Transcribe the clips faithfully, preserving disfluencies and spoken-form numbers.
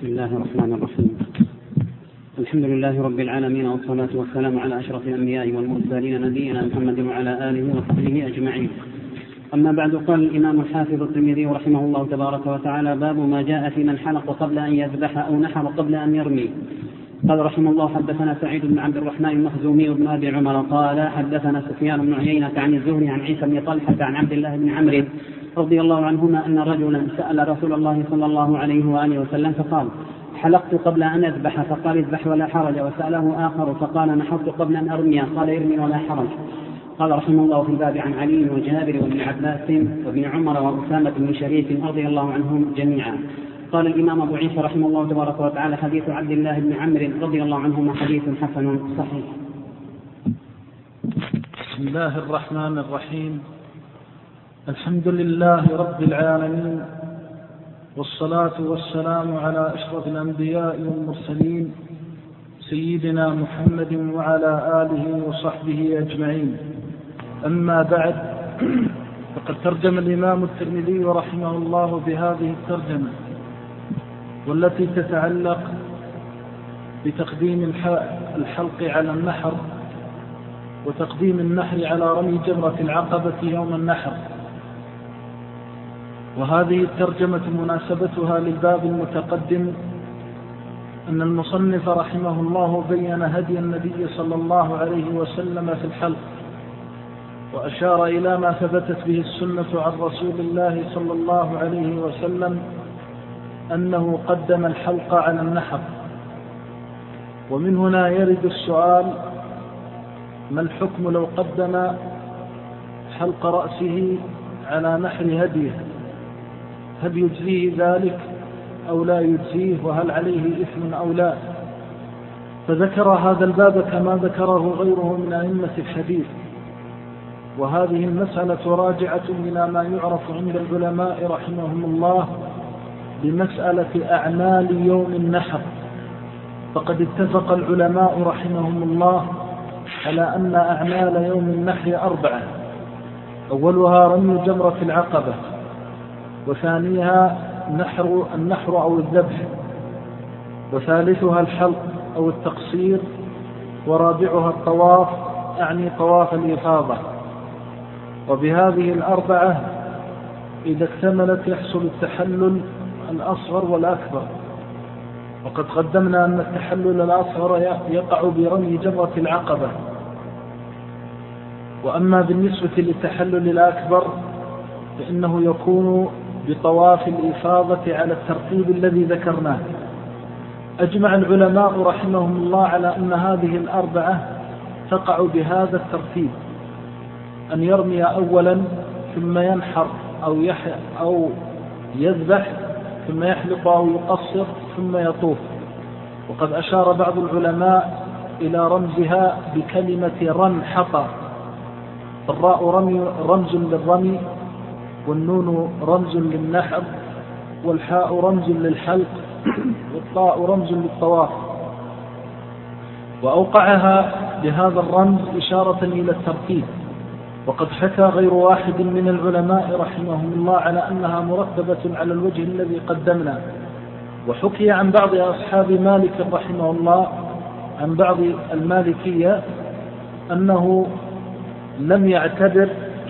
بسم الله الرحمن الرحيم. الحمد لله رب العالمين، والصلاة والسلام على أشرف الأنبياء والمرسلين نبينا محمد وعلى آله وصحبه أجمعين. أما بعد، قال الإمام الحافظ الترمذي رحمه الله تبارك وتعالى: باب ما جاء في من حلق قبل أن يذبح أو نحر قبل أن يرمي. قال رحمه الله: حدثنا سعيد بن عبد الرحمن المخزومي بن أبي عمر قال: حدثنا سفيان بن عيينة عن الزهري عن عيسى بن طلحة عن عبد الله بن عمرو رضي الله عنهما أن رجلا سأل رسول الله صلى الله عليه وآله وسلم فقال: حلقت قبل أن أذبح، فقال: اذبح ولا حرج. وسأله آخر فقال: نحرت قبل أن أرمي، قال: ارمي ولا حرج. قال رحمه الله في الباب عن علي وجابر وابن عباس وابن عمر وأسامة بن شريك رضي الله عنهم جميعا. قال الإمام أبو عيسى رحمه الله تبارك وتعالى: حديث عبد الله بن عمرو رضي الله عنهما حديث حسن صحيح. بسم الله الرحمن الرحيم. الحمد لله رب العالمين، والصلاة والسلام على أشرف الأنبياء والمرسلين سيدنا محمد وعلى آله وصحبه أجمعين. أما بعد، فقد ترجم الإمام الترمذي رحمه الله بهذه الترجمة، والتي تتعلق بتقديم الحلق على النحر وتقديم النحر على رمي جمرة العقبة يوم النحر. وهذه الترجمة مناسبتها للباب المتقدم أن المصنف رحمه الله بين هدي النبي صلى الله عليه وسلم في الحلق، وأشار إلى ما ثبتت به السنة عن رسول الله صلى الله عليه وسلم أنه قدم الحلق على النحر. ومن هنا يرد السؤال: ما الحكم لو قدم حلق رأسه على نحر هديه؟ هل يجزيه ذلك أو لا يجزيه؟ وهل عليه إثم أو لا؟ فذكر هذا الباب كما ذكره غيره من أئمة الحديث. وهذه المسألة راجعة إلى ما يعرف عند العلماء رحمهم الله بمسألة أعمال يوم النحر. فقد اتفق العلماء رحمهم الله على أن أعمال يوم النحر أربعة: أولها رمي جمرة العقبة، وثانيها نحر النحر أو الذبح، وثالثها الحلق أو التقصير، ورابعها الطواف، أعني طواف الإفاضة. وبهذه الأربعة إذا اكتملت يحصل التحلل الأصغر والأكبر. وقد قدمنا أن التحلل الأصغر يقع برمي جمرة العقبة. وأما بالنسبة للتحلل الأكبر فإنه يكون بطواف الإفاضة على الترتيب الذي ذكرناه. أجمع العلماء رحمهم الله على أن هذه الأربعة تقع بهذا الترتيب: أن يرمي أولا ثم ينحر أو, أو يذبح ثم يحلق أو يقصر ثم يطوف. وقد أشار بعض العلماء إلى رمزها بكلمة رنحق. الراء رمي رمز للرمي، والنون رمز للنحر، والحاء رمز للحلق، والطاء رمز للطواف. وأوقعها بهذا الرمز إشارة إلى الترتيب. وقد حكى غير واحد من العلماء رحمهم الله على أنها مرتبة على الوجه الذي قدمنا. وحكي عن بعض أصحاب مالك رحمه الله، عن بعض المالكية، أنه لم يعتبر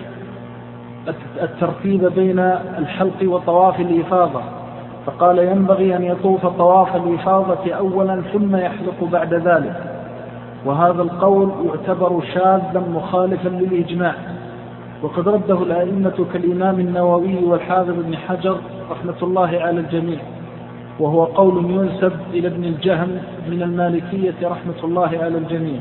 الترتيب بين الحلق وطواف الإفاضة، فقال ينبغي أن يطوف طواف الإفاضة أولا ثم يحلق بعد ذلك. وهذا القول يعتبر شاذا مخالفا للإجماع، وقد رده الأئمة كالإمام النووي والحافظ ابن حجر رحمة الله على الجميع، وهو قول ينسب إلى ابن الجهم من المالكية رحمة الله على الجميع.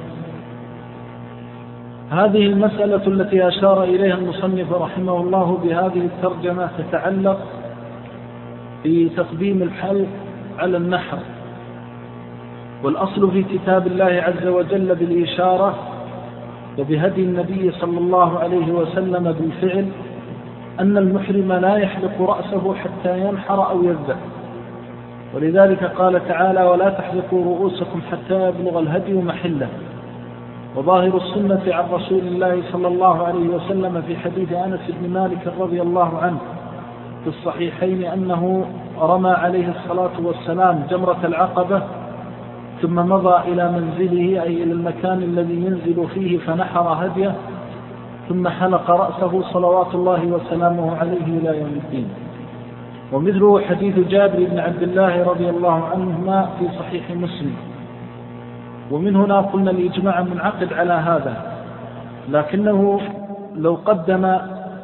هذه المسألة التي أشار إليها المصنف رحمه الله بهذه الترجمة تتعلق بتقديم الحلق على النحر. والأصل في كتاب الله عز وجل بالإشارة وبهدي النبي صلى الله عليه وسلم بالفعل أن المحرم لا يحلق رأسه حتى ينحر أو يذبح. ولذلك قال تعالى: ولا تحلقوا رؤوسكم حتى يبلغ الهدي محله. وظاهر السنة عن رسول الله صلى الله عليه وسلم في حديث أنس بن مالك رضي الله عنه في الصحيحين أنه رمى عليه الصلاة والسلام جمرة العقبة ثم مضى إلى منزله أي إلى المكان الذي ينزل فيه فنحر هديه ثم حلق رأسه صلوات الله وسلامه عليه إلى يوم الدين. ومثله حديث جابر بن عبد الله رضي الله عنهما في صحيح مسلم. ومن هنا قلنا الإجماع منعقد على هذا، لكنه لو قدم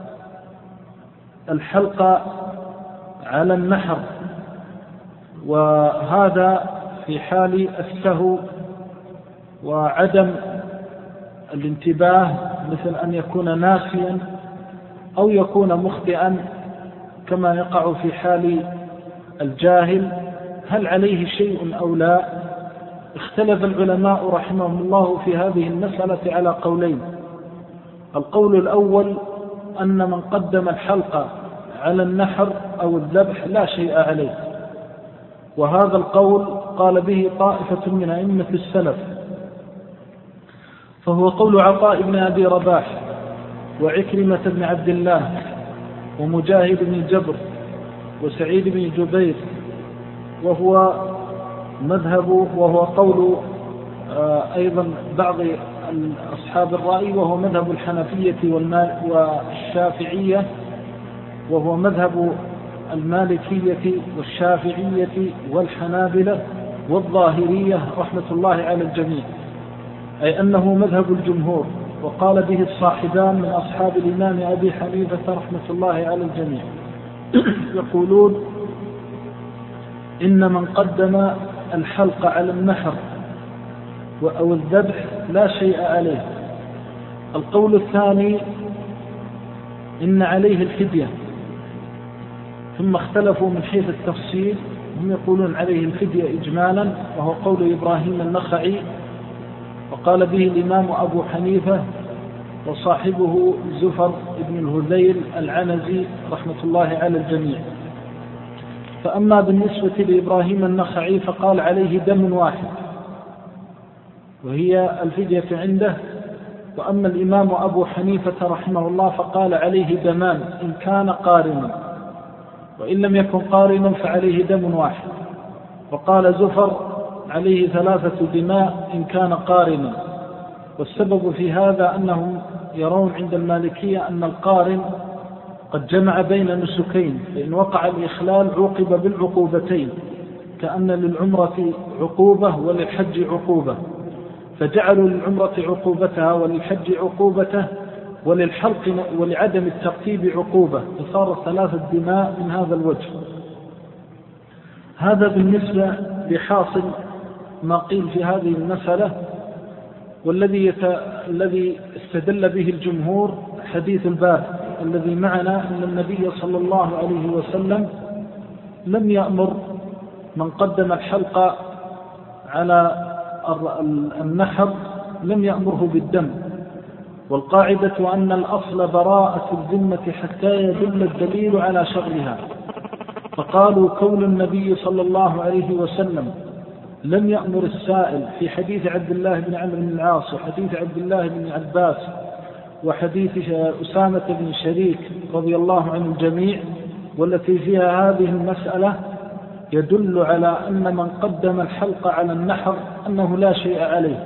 الحلق على النحر وهذا في حال السهو وعدم الانتباه، مثل أن يكون ناسيا أو يكون مخطئا كما يقع في حال الجاهل، هل عليه شيء أو لا؟ اختلف العلماء رحمهم الله في هذه المسألة على قولين. القول الأول أن من قدم الحلق على النحر أو الذبح لا شيء عليه، وهذا القول قال به طائفة من أئمة السلف، فهو قول عطاء بن أبي رباح وعكرمة بن عبد الله ومجاهد بن جبر وسعيد بن جبير، وهو مذهب وهو قول أيضا بعض أصحاب الرأي، وهو مذهب الحنفية والشافعية، وهو مذهب المالكية والشافعية والحنابلة والظاهرية رحمة الله على الجميع، أي أنه مذهب الجمهور. وقال به الصاحبان من أصحاب الإمام أبي حنيفة رحمة الله على الجميع، يقولون إن من قدم الحلق على النحر أو الذبح لا شيء عليه. القول الثاني إن عليه الفدية، ثم اختلفوا من حيث التفصيل، هم يقولون عليه الفدية إجمالا، وهو قول إبراهيم النخعي، وقال به الإمام أبو حنيفة وصاحبه زفر بن الهذيل العنزي رحمة الله على الجميع. فأما بالنسبة لإبراهيم النخعي فقال عليه دم واحد وهي الفدية عنده، وأما الإمام أبو حنيفة رحمه الله فقال عليه دمان إن كان قارنا، وإن لم يكن قارنا فعليه دم واحد. وقال زفر عليه ثلاثة دماء إن كان قارنا، والسبب في هذا أنهم يرون عند المالكية أن القارن قد جمع بين نسكين، فإن وقع الإخلال عوقب بالعقوبتين، كأن للعمرة عقوبة وللحج عقوبة، فجعلوا للعمرة عقوبتها وللحج عقوبته وللحلق ولعدم الترتيب عقوبة، فصار ثلاثة دماء من هذا الوجه. هذا بالنسبة لحاصل ما قيل في هذه المسألة. والذي يت... الذي استدل به الجمهور حديث الباب الذي معنا، أن النبي صلى الله عليه وسلم لم يأمر من قدم الحلق على النحر لم يأمره بالدم، والقاعدة أن الأصل براءة الذمة حتى يدل الدليل على شغلها. فقالوا كون النبي صلى الله عليه وسلم لم يأمر السائل في حديث عبد الله بن عمرو بن العاص وحديث عبد الله بن عباس وحديث أسامة بن شريك رضي الله عن الجميع والتي فيها هذه المسألة، يدل على أن من قدم الحلق على النحر أنه لا شيء عليه.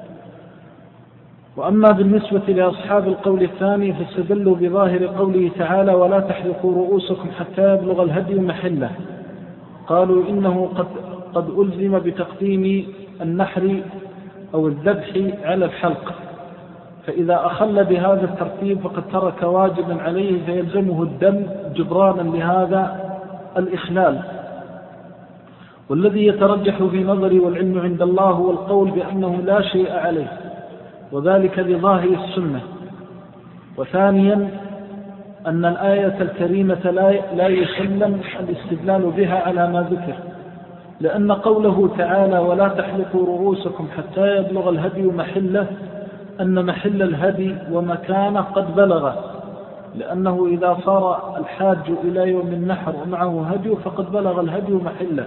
وأما بالنسبة لأصحاب القول الثاني فاستدلوا بظاهر قوله تعالى ولا تحلقوا رؤوسكم حتى يبلغ الهدي محله. قالوا إنه قد, قد ألزم بتقديم النحر أو الذبح على الحلق، فإذا أخل بهذا الترتيب فقد ترك واجبا عليه فيلزمه الدم جبرانا لهذا الإخلال. والذي يترجح في نظري والعلم عند الله هو القول بأنه لا شيء عليه، وذلك لظاهر السنة. وثانيا أن الآية الكريمة لا يسلم الاستدلال بها على ما ذكر، لأن قوله تعالى ولا تحلقوا رؤوسكم حتى يبلغ الهدي محله أن محل الهدي ومكانه قد بلغ، لأنه إذا صار الحاج إلى يوم النحر ومعه هدي فقد بلغ الهدي محله،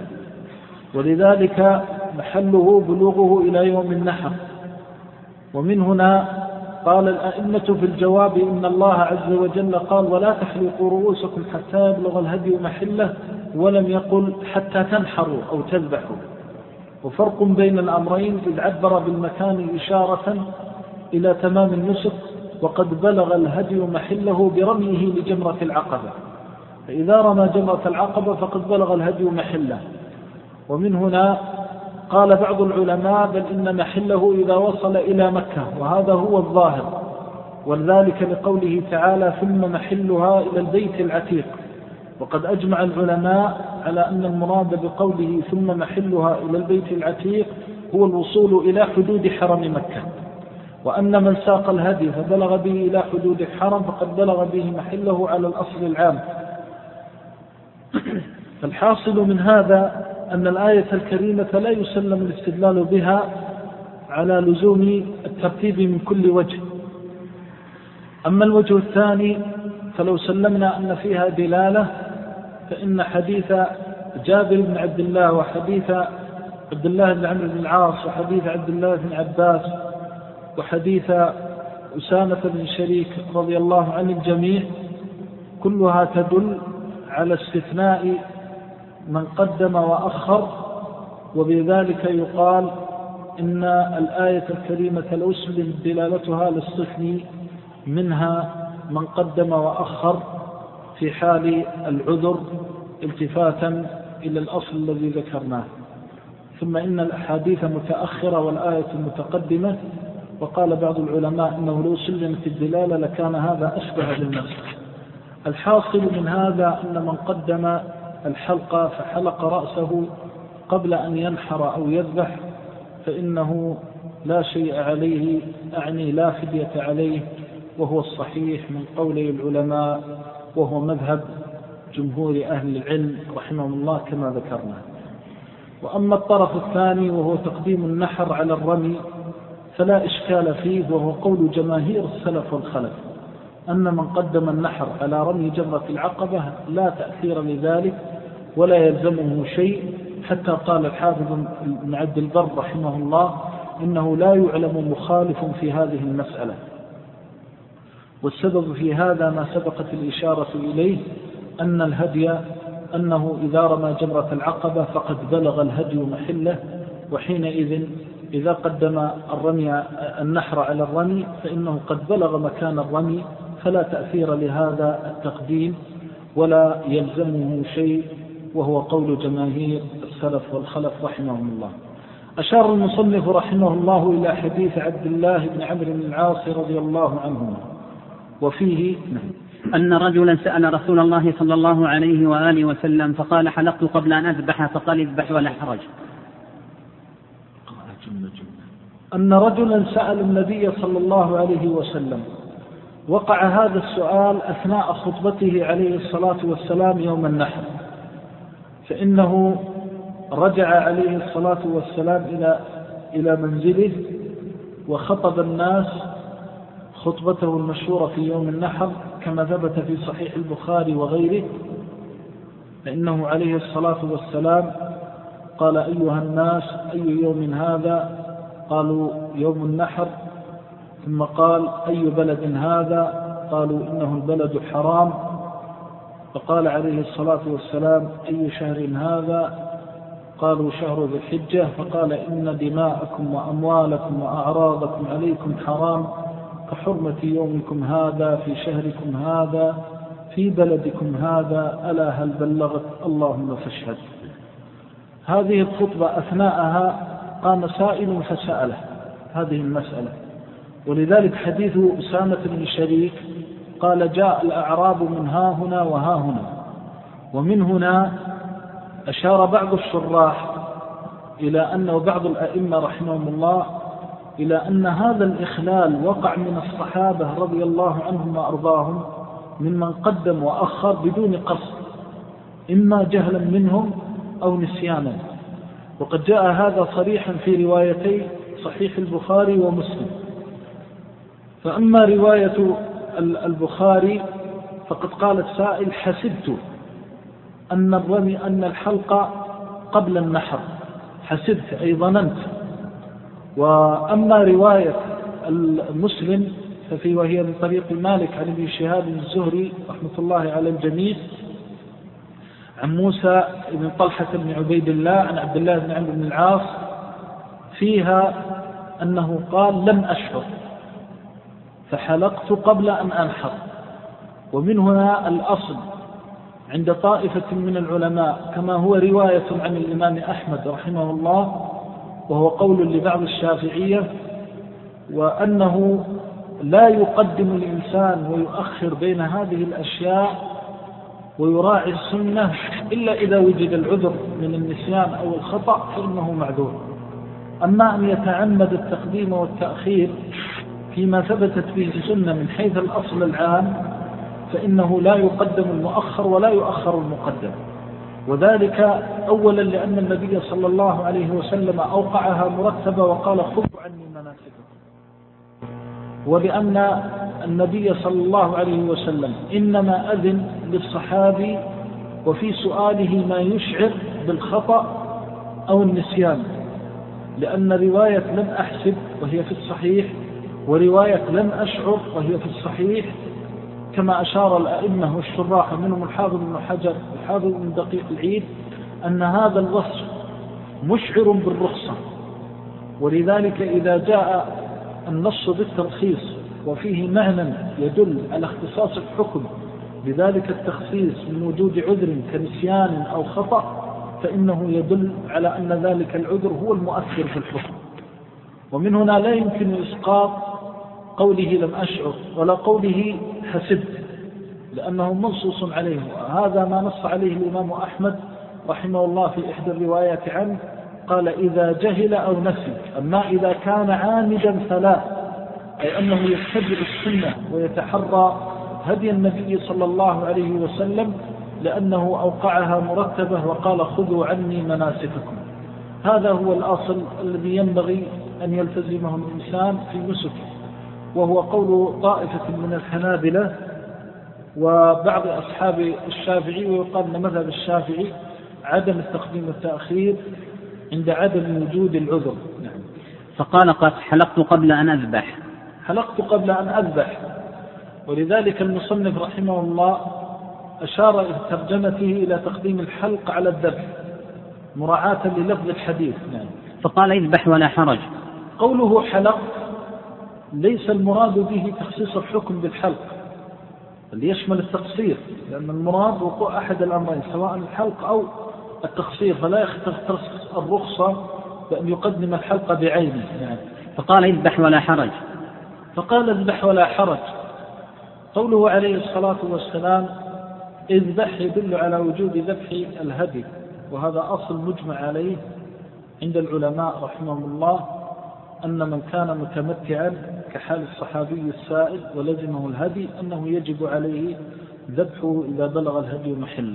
ولذلك محله بلوغه إلى يوم النحر. ومن هنا قال الأئمة في الجواب إن الله عز وجل قال ولا تحلقوا رؤوسكم حتى يبلغ الهدي محله، ولم يقل حتى تنحروا أو تذبحوا. وفرق بين الأمرين إذ عبر بالمكان إشارة إلى تمام النسك، وقد بلغ الهدي محله برميه لجمرة العقبة، فإذا رمى جمرة العقبة فقد بلغ الهدي محله. ومن هنا قال بعض العلماء بل إن محله إذا وصل إلى مكة، وهذا هو الظاهر، وذلك لقوله تعالى ثم محلها إلى البيت العتيق. وقد أجمع العلماء على أن المراد بقوله ثم محلها إلى البيت العتيق هو الوصول إلى حدود حرم مكة، وأن من ساق الهدي فبلغ به إلى حدود الحرم فقد بلغ به محله على الأصل العام. فالحاصل من هذا أن الآية الكريمة لا يسلم الاستدلال بها على لزوم الترتيب من كل وجه. أما الوجه الثاني فلو سلمنا أن فيها دلالة، فإن حديث جابر بن عبد الله وحديث عبد الله بن عمرو بن العاص وحديث عبد الله بن عباس وحديث أسامة بن شريك رضي الله عن الجميع كلها تدل على استثناء من قدم وأخر، وبذلك يقال إن الآية الكريمة لو سلم دلالتها لاستثني منها من قدم وأخر في حال العذر التفاتا إلى الأصل الذي ذكرناه. ثم إن الأحاديث متأخرة والآية متقدمة، وقال بعض العلماء إنه لو سلمت الدلالة لكان هذا أشبه بالنص. الحاصل من هذا أن من قدم الحلقة فحلق رأسه قبل أن ينحر أو يذبح فإنه لا شيء عليه، أعني لا فدية عليه، وهو الصحيح من قولي العلماء، وهو مذهب جمهور أهل العلم رحمهم الله كما ذكرنا. وأما الطرف الثاني وهو تقديم النحر على الرمي فلا إشكال فيه، وهو قول جماهير السلف والخلف أن من قدم النحر على رمي جمرة العقبة لا تأثير لذلك ولا يلزمه شيء، حتى قال الحافظ بن عبد البر رحمه الله إنه لا يعلم مخالف في هذه المسألة. والسبب في هذا ما سبقت الإشارة إليه، أن الهدي أنه إذا رمى جمرة العقبة فقد بلغ الهدي محله، وحينئذ إذا قدم الرمي النحر على الرمي فإنه قد بلغ مكان الرمي، فلا تأثير لهذا التقديم ولا يلزمه شيء، وهو قول جماهير السلف والخلف رحمهم الله. أشار المصنف رحمه الله إلى حديث عبد الله بن عمرو بن العاص رضي الله عنهما، وفيه أن رجلا سأل رسول الله صلى الله عليه وآله وسلم فقال حلقت قبل أن أذبح، فقال اذبح ولا حرج. أن رجلا سأل النبي صلى الله عليه وسلم، وقع هذا السؤال أثناء خطبته عليه الصلاة والسلام يوم النحر، فإنه رجع عليه الصلاة والسلام إلى إلى منزله وخطب الناس خطبته المشهورة في يوم النحر كما ثبت في صحيح البخاري وغيره، فإنه عليه الصلاة والسلام قال أيها الناس أي يوم هذا؟ قالوا يوم النحر. ثم قال أي بلد هذا؟ قالوا إنه البلد حرام. فقال عليه الصلاة والسلام أي شهر هذا؟ قالوا شهر ذي الحجة. فقال إن دماءكم وأموالكم وأعراضكم عليكم حرام كحرمة يومكم هذا في شهركم هذا في بلدكم هذا، ألا هل بلغت؟ اللهم فاشهد. هذه الخطبة أثناءها قام سائل فسأله هذه المسألة، ولذلك حديث أسامة بن شريك قال جاء الأعراب من ها هنا وها هنا. ومن هنا أشار بعض الشراح إلى أن وبعض الأئمة رحمهم الله إلى أن هذا الإخلال وقع من الصحابة رضي الله عنهم وأرضاهم ممن قدم وأخر بدون قصد، إما جهلا منهم أو نسيانا. وقد جاء هذا صريحا في روايتي صحيح البخاري ومسلم. فأما رواية البخاري فقد قال السائل حسبت أن الرمي أن الحلقة قبل النحر، حسبت أي ظننت. وأما رواية المسلم ففي وهي من طريق مالك عن ابن شهاب الزهري رحمة الله على الجميع عن موسى بن طلحة بن عبيد الله عن عبد الله بن عمرو بن العاص فيها أنه قال لم أشعر فحلقت قبل أن أنحر. ومن هنا الأصل عند طائفة من العلماء كما هو رواية عن الإمام أحمد رحمه الله وهو قول لبعض الشافعية، وأنه لا يقدم الإنسان ويؤخر بين هذه الأشياء ويراعي السنة إلا إذا وجد العذر من النسيان أو الخطأ فإنه معذور. أما أن يتعمد التقديم والتأخير فيما ثبتت فيه السنة من حيث الأصل العام فإنه لا يقدم المؤخر ولا يؤخر المقدم، وذلك أولا لأن النبي صلى الله عليه وسلم أوقعها مرتبة وقال خذوا عني مناسككم، ولأن النبي صلى الله عليه وسلم إنما أذن للصحابي وفي سؤاله ما يشعر بالخطأ أو النسيان، لأن رواية لم أحسب وهي في الصحيح ورواية لم أشعر وهي في الصحيح كما أشار الأئمة والشراح منهم الحافظ بن حجر الحافظ بن دقيق العيد أن هذا الوصف مشعر بالرخصة، ولذلك إذا جاء النص بالترخيص وفيه معنى يدل على اختصاص الحكم بذلك التخصيص من وجود عذر كنسيان أو خطأ فإنه يدل على أن ذلك العذر هو المؤثر في الحكم. ومن هنا لا يمكن إسقاط قوله لم أشعر ولا قوله حسبت لأنه منصوص عليه، وهذا ما نص عليه الإمام أحمد رحمه الله في إحدى الروايات عنه قال إذا جهل أو نسي. أما إذا كان عامدا فلا، أي أنه يتبع السنة ويتحرى هدي النبي صلى الله عليه وسلم لأنه أوقعها مرتبة وقال خذوا عني مناسككم. هذا هو الأصل الذي ينبغي أن يلتزمه الإنسان في نسكه، وهو قول طائفة من الحنابلة وبعض أصحاب الشافعي، ويقال أن مذهب الشافعي عدم التقديم والتأخير عند عدم وجود العذر. نعم. فقال قد حلقت قبل أن أذبح حلقت قبل أن أذبح، ولذلك المصنف رحمه الله أشار في ترجمته إلى تقديم الحلق على الذبح مراعاة للفظ الحديث. نعم. فقال اذبح ولا حرج. قوله حلق ليس المراد به تخصيص الحكم بالحلق اللي يشمل التقصير، لأن المراد وقوع أحد الأمرين سواء الحلق أو التقصير، فلا يختص الرخصة بأن يقدم الحلق بعينه. يعني فقال اذبح ولا حرج. فقال اذبح ولا حرج. قوله عليه الصلاة والسلام اذبح يدل على وجود ذبح الهدي، وهذا أصل مجمع عليه عند العلماء رحمهم الله أن من كان متمتعا كحال الصحابي السائل ولزمه الهدي أنه يجب عليه ذبحه إذا بلغ الهدي محله.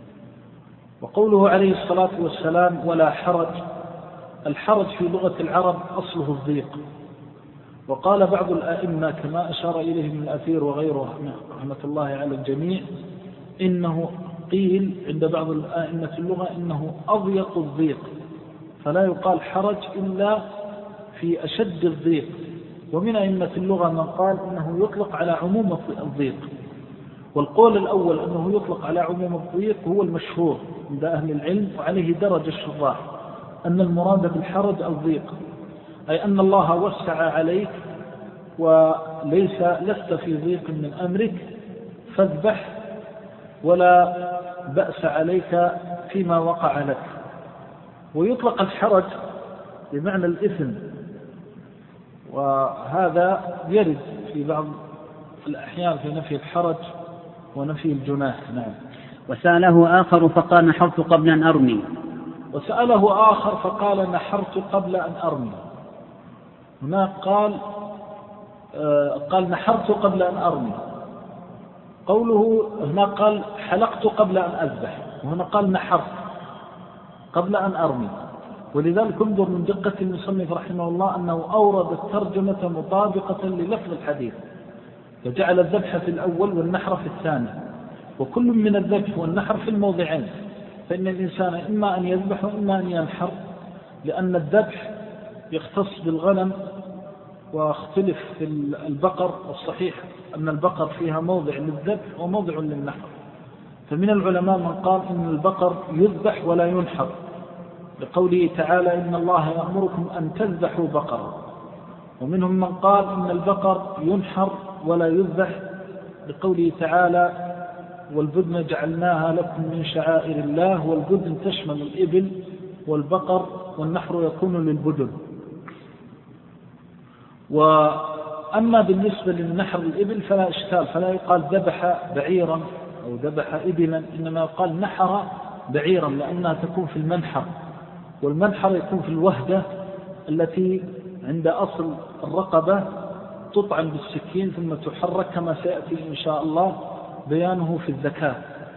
وقوله عليه الصلاة والسلام ولا حرج، الحرج في لغة العرب أصله الضيق، وقال بعض الآئمة كما أشار إليه من الأثير وغيره رحمة الله على الجميع إنه قيل عند بعض الآئمة اللغة إنه أضيق الضيق، فلا يقال حرج إلا في أشد الضيق. ومن أئمة اللغة من قال إنه يطلق على عموم الضيق، والقول الأول أنه يطلق على عموم الضيق هو المشهور عند أهل العلم، وعليه درج الشراح أن المراد بالحرج الضيق، أي أن الله وسع عليك وليس لست في ضيق من أمرك فاذبح ولا بأس عليك فيما وقع لك. ويطلق الحرج بمعنى الإثم، وهذا يرد في بعض الأحيان في نفي الحرج ونفي الجناح. نعم. وسأله آخر فقال نحرت قبل أن أرمي. وسأله آخر فقال نحرت قبل أن أرمي. هنا قال آه قال نحرت قبل أن أرمي. قوله هنا قال حلقت قبل أن أذبح، وهنا قال نحرت قبل أن أرمي. ولذلك انظر من دقة المصنف رحمه الله أنه أورد الترجمة مطابقة للفظ الحديث، فجعل الذبح في الأول والنحر في الثاني، وكل من الذبح والنحر في الموضعين، فإن الإنسان إما أن يذبح وإما أن ينحر، لأن الذبح يختص بالغنم واختلف في البقر، والصحيح أن البقر فيها موضع للذبح وموضع للنحر. فمن العلماء من قال إن البقر يذبح ولا ينحر، لقوله تعالى إن الله يأمركم أن تذبحوا بقرة. ومنهم من قال إن البقر ينحر ولا يذبح، لقوله تعالى والبدن جعلناها لكم من شعائر الله، والبدن تشمل الإبل والبقر، والنحر يكون للبدن. وأما بالنسبة للنحر الإبل فلا إشكال، فلا يقال ذبح بعيرا أو ذبح إبلا، إنما يقال نحر بعيرا، لأنها تكون في المنحر، والمنحر يكون في الوهدة التي عند أصل الرقبة تطعن بالسكين ثم تحرك، كما سيأتي إن شاء الله بيانه في الذكاة.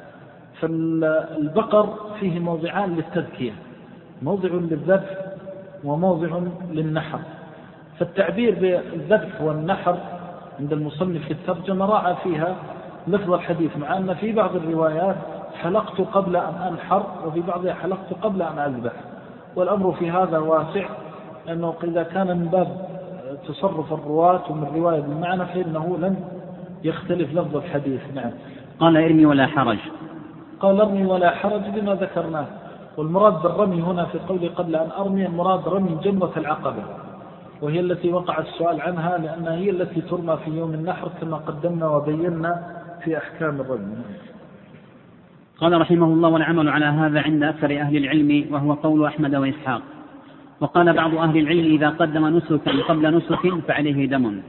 فالبقر فيه موضعان للتذكية، موضع للذبح وموضع للنحر. فالتعبير بالذبح والنحر عند المصنف في الترجمة راعى فيها لفظ الحديث، مع أن في بعض الروايات حلقت قبل أن أنحر، وفي بعضها حلقت قبل أن أذبح. والأمر في هذا واسع، لأنه إذا كان من باب تصرف الرواة ومن رواية بالمعنى فإنه لن يختلف لفظ الحديث. نعم. قال ارمي ولا حرج. قال ارمي ولا حرج بما ذكرناه. والمراد بالرمي هنا في قولي قبل أن أرمي، المراد رمي جمرة العقبة، وهي التي وقع السؤال عنها، لأنها هي التي ترمى في يوم النحر كما قدمنا وبينا في أحكام الرمي. قال رحمه الله والعمل على هذا عند أكثر أهل العلم، وهو قول أحمد وإسحاق. وقال بعض أهل العلم إذا قدم نسكا قبل نسك فعليه دم.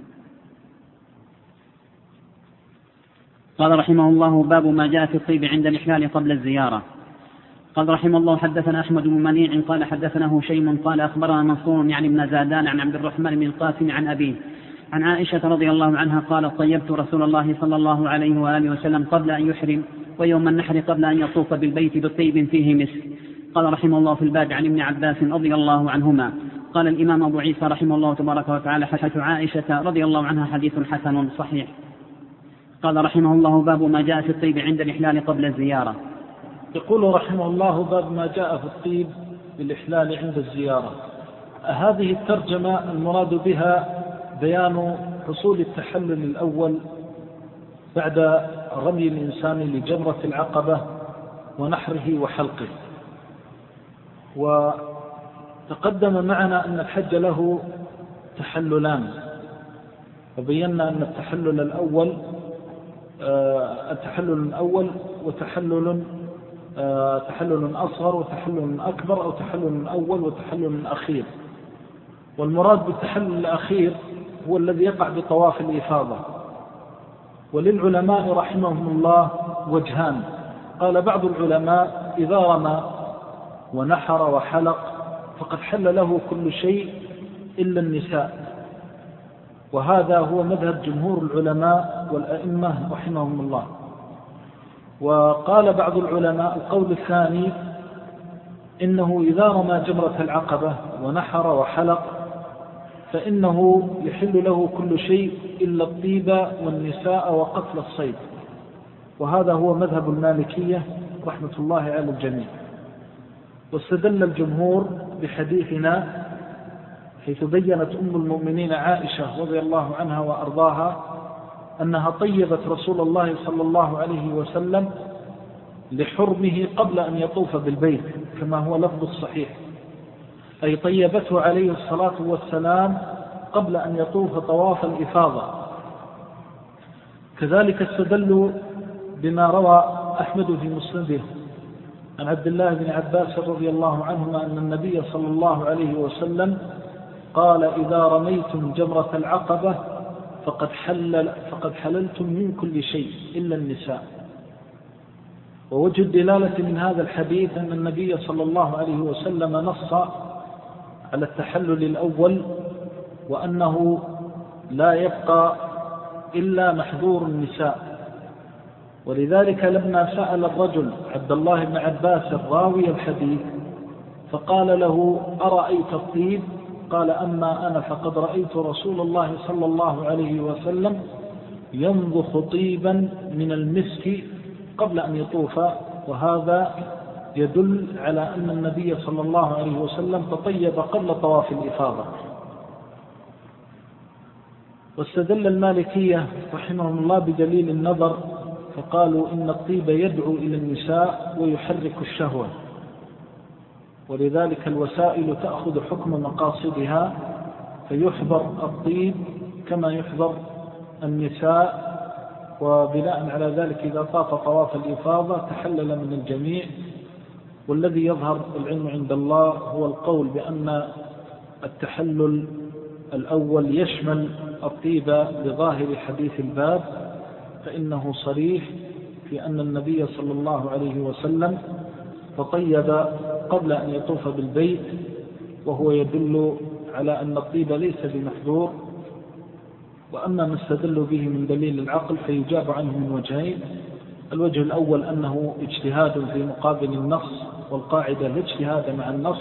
قال رحمه الله باب ما جاء في الطيب عند الإحلال قبل الزيارة. قال رحمه الله حدثنا أحمد بن منيع قال حدثنا هشيم قال أخبرنا منصور يعني ابن زادان عن عبد الرحمن بن القاسم عن أبيه عن عائشة رضي الله عنها قالت طيبت رسول الله صلى الله عليه وآله وسلم قبل أن يحرم، ويوم النحر قبل أن يطوف بالبيت بالطيب فيه مسك. قال رحمه الله في الباب عن ابن عباس رضي الله عنهما. قال الإمام أبو عيسى رحمه الله تبارك وتعالى حديث عائشة رضي الله عنها حديث حسن صحيح. قال رحمه الله باب ما جاء في الطيب عند الإحلال قبل الزيارة. يقول رحمه الله باب ما جاء في الطيب بالإحلال عند الزيارة. هذه الترجمة المراد بها بيان حصول التحلل الأول بعد رمي الإنسان لجمرة العقبة ونحره وحلقه. وتقدم معنا أن الحج له تحللان، وبينا أن التحلل الأول التحلل الأول وتحلل تحلل أصغر وتحلل أكبر، أو تحلل أول وتحلل أخير. والمراد بالتحلل الأخير هو الذي يقع بطواف الإفاضة. وللعلماء رحمهم الله وجهان. قال بعض العلماء إذا رمى ونحر وحلق فقد حل له كل شيء إلا النساء، وهذا هو مذهب جمهور العلماء والأئمة رحمهم الله. وقال بعض العلماء القول الثاني إنه إذا رمى جمرة العقبة ونحر وحلق فإنه يحل له كل شيء إلا الطيب والنساء وقتل الصيد، وهذا هو مذهب المالكية رحمة الله على الجميع. واستدل الجمهور بحديثنا حيث بيّنت أم المؤمنين عائشة رضي الله عنها وأرضاها أنها طيبت رسول الله صلى الله عليه وسلم لحرمه قبل أن يطوف بالبيت كما هو لفظ الصحيح، أي طيبته عليه الصلاة والسلام قبل أن يطوف طواف الإفاضة. كذلك استدلوا بما روى أحمد في مسنده عن عبد الله بن عباس رضي الله عنهما أن النبي صلى الله عليه وسلم قال إذا رميتم جمرة العقبة فقد, حلل فقد حللتم من كل شيء إلا النساء. ووجه الدلالة من هذا الحديث أن النبي صلى الله عليه وسلم نص على التحلل الأول، وأنه لا يبقى إلا محذور النساء. ولذلك لما سأل الرجل عبد الله بن عباس الراوي الحديث فقال له أرأيت الطيب؟ قال أما أنا فقد رأيت رسول الله صلى الله عليه وسلم ينضخ طيبا من المسك قبل أن يطوف. وهذا يدل على أن النبي صلى الله عليه وسلم تطيب قبل طواف الإفاضة. واستدل المالكية رحمهم الله بدليل النظر، فقالوا إن الطيب يدعو إلى النساء ويحرك الشهوة، ولذلك الوسائل تأخذ حكم مقاصدها، فيحضر الطيب كما يحضر النساء، وبناء على ذلك إذا طاف طواف الإفاضة تحلل من الجميع. والذي يظهر العلم عند الله هو القول بأن التحلل الأول يشمل الطيب بظاهر حديث الباب، فإنه صريح في أن النبي صلى الله عليه وسلم تطيب قبل أن يطوف بالبيت، وهو يدل على أن الطيب ليس بمحظور. وأما ما استدلوا به من دليل العقل فيجاب عنه من وجهين: الوجه الأول أنه اجتهاد في مقابل النص، والقاعدة لا اجتهاد مع النص.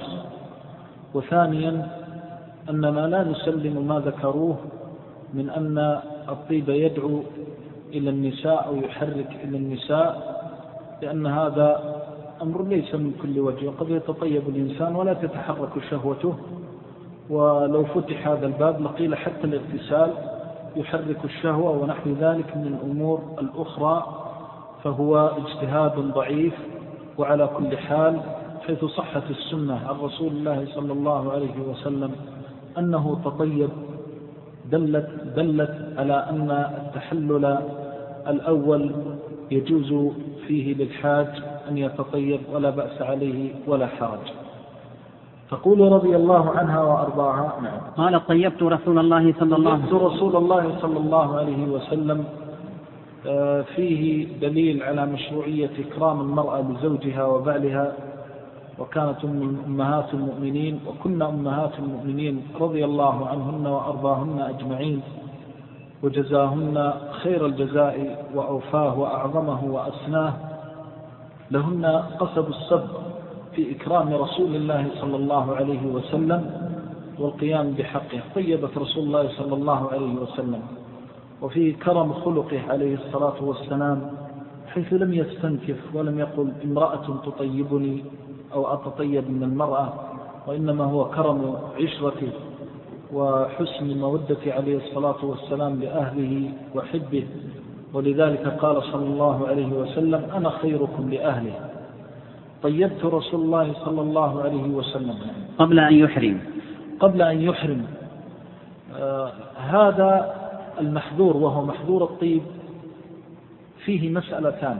وثانيا أننا لا نسلم ما ذكروه من أن الطيب يدعو إلى النساء أو يحرك إلى النساء، لأن هذا أمر ليس من كل وجه، وقد يتطيب الإنسان ولا تتحرك شهوته. ولو فتح هذا الباب لقيل حتى الاغتسال يحرك الشهوة ونحو ذلك من الأمور الأخرى، فهو اجتهاد ضعيف. وعلى كل حال حيث صحت السنة عن رسول الله صلى الله عليه وسلم أنه تطيب دلت, دلت على أن التحلل الأول يجوز فيه للحاج أن يتطيب ولا بأس عليه ولا حرج. تقول رضي الله عنها وأرضاها: نعم. قال: طيبت رسول الله صلى الله طيبت رسول الله صلى الله عليه وسلم. فيه دليل على مشروعية إكرام المرأة لزوجها وبعلها، وكانت من أمهات المؤمنين، وكن أمهات المؤمنين رضي الله عنهن وأرضاهن أجمعين، وجزاهن خير الجزاء وأوفاه وأعظمه وأسناه. لهن قصب السبق في إكرام رسول الله صلى الله عليه وسلم والقيام بحقه. طيبت رسول الله صلى الله عليه وسلم، وفيه كرم خلقه عليه الصلاة والسلام، حيث لم يستنكف ولم يقل امرأة تطيبني أو أتطيب من المرأة، وإنما هو كرم عشرته وحسن مودة عليه الصلاة والسلام لأهله وحبه. ولذلك قال صلى الله عليه وسلم: أنا خيركم لأهله. طيبت رسول الله صلى الله عليه وسلم قبل أن يحرم قبل أن يحرم آه هذا المحذور وهو محذور الطيب فيه مسألتان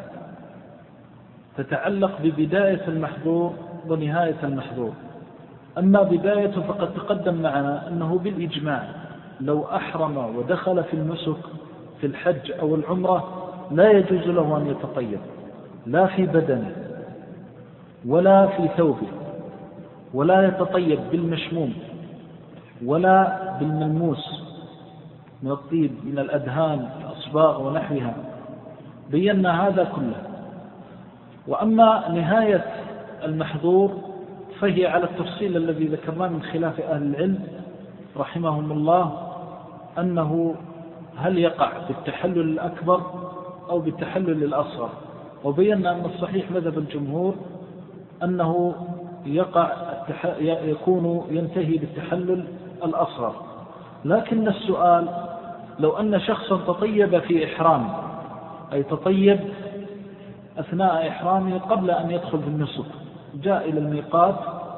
تتعلق ببداية المحذور ونهاية المحذور. أما بدايته فقد تقدم معنا أنه بالإجماع لو أحرم ودخل في النسك في الحج أو العمرة لا يجوز له أن يتطيب، لا في بدنه ولا في ثوبه، ولا يتطيب بالمشموم ولا بالملموس من الطيب من الأدهان الأصباغ ونحوها. بينا هذا كله. وأما نهاية المحظور فهي على التفصيل الذي ذكرناه من خلاف أهل العلم رحمهم الله، أنه هل يقع بالتحلل الأكبر أو بالتحلل الأصغر. وبينا أن الصحيح مذهب الجمهور أنه يقع يكون ينتهي بالتحلل الأصغر. لكن السؤال: لو أن شخصا تطيب في إحرامه، أي تطيب أثناء إحرامه قبل أن يدخل في النسك، جاء إلى الميقات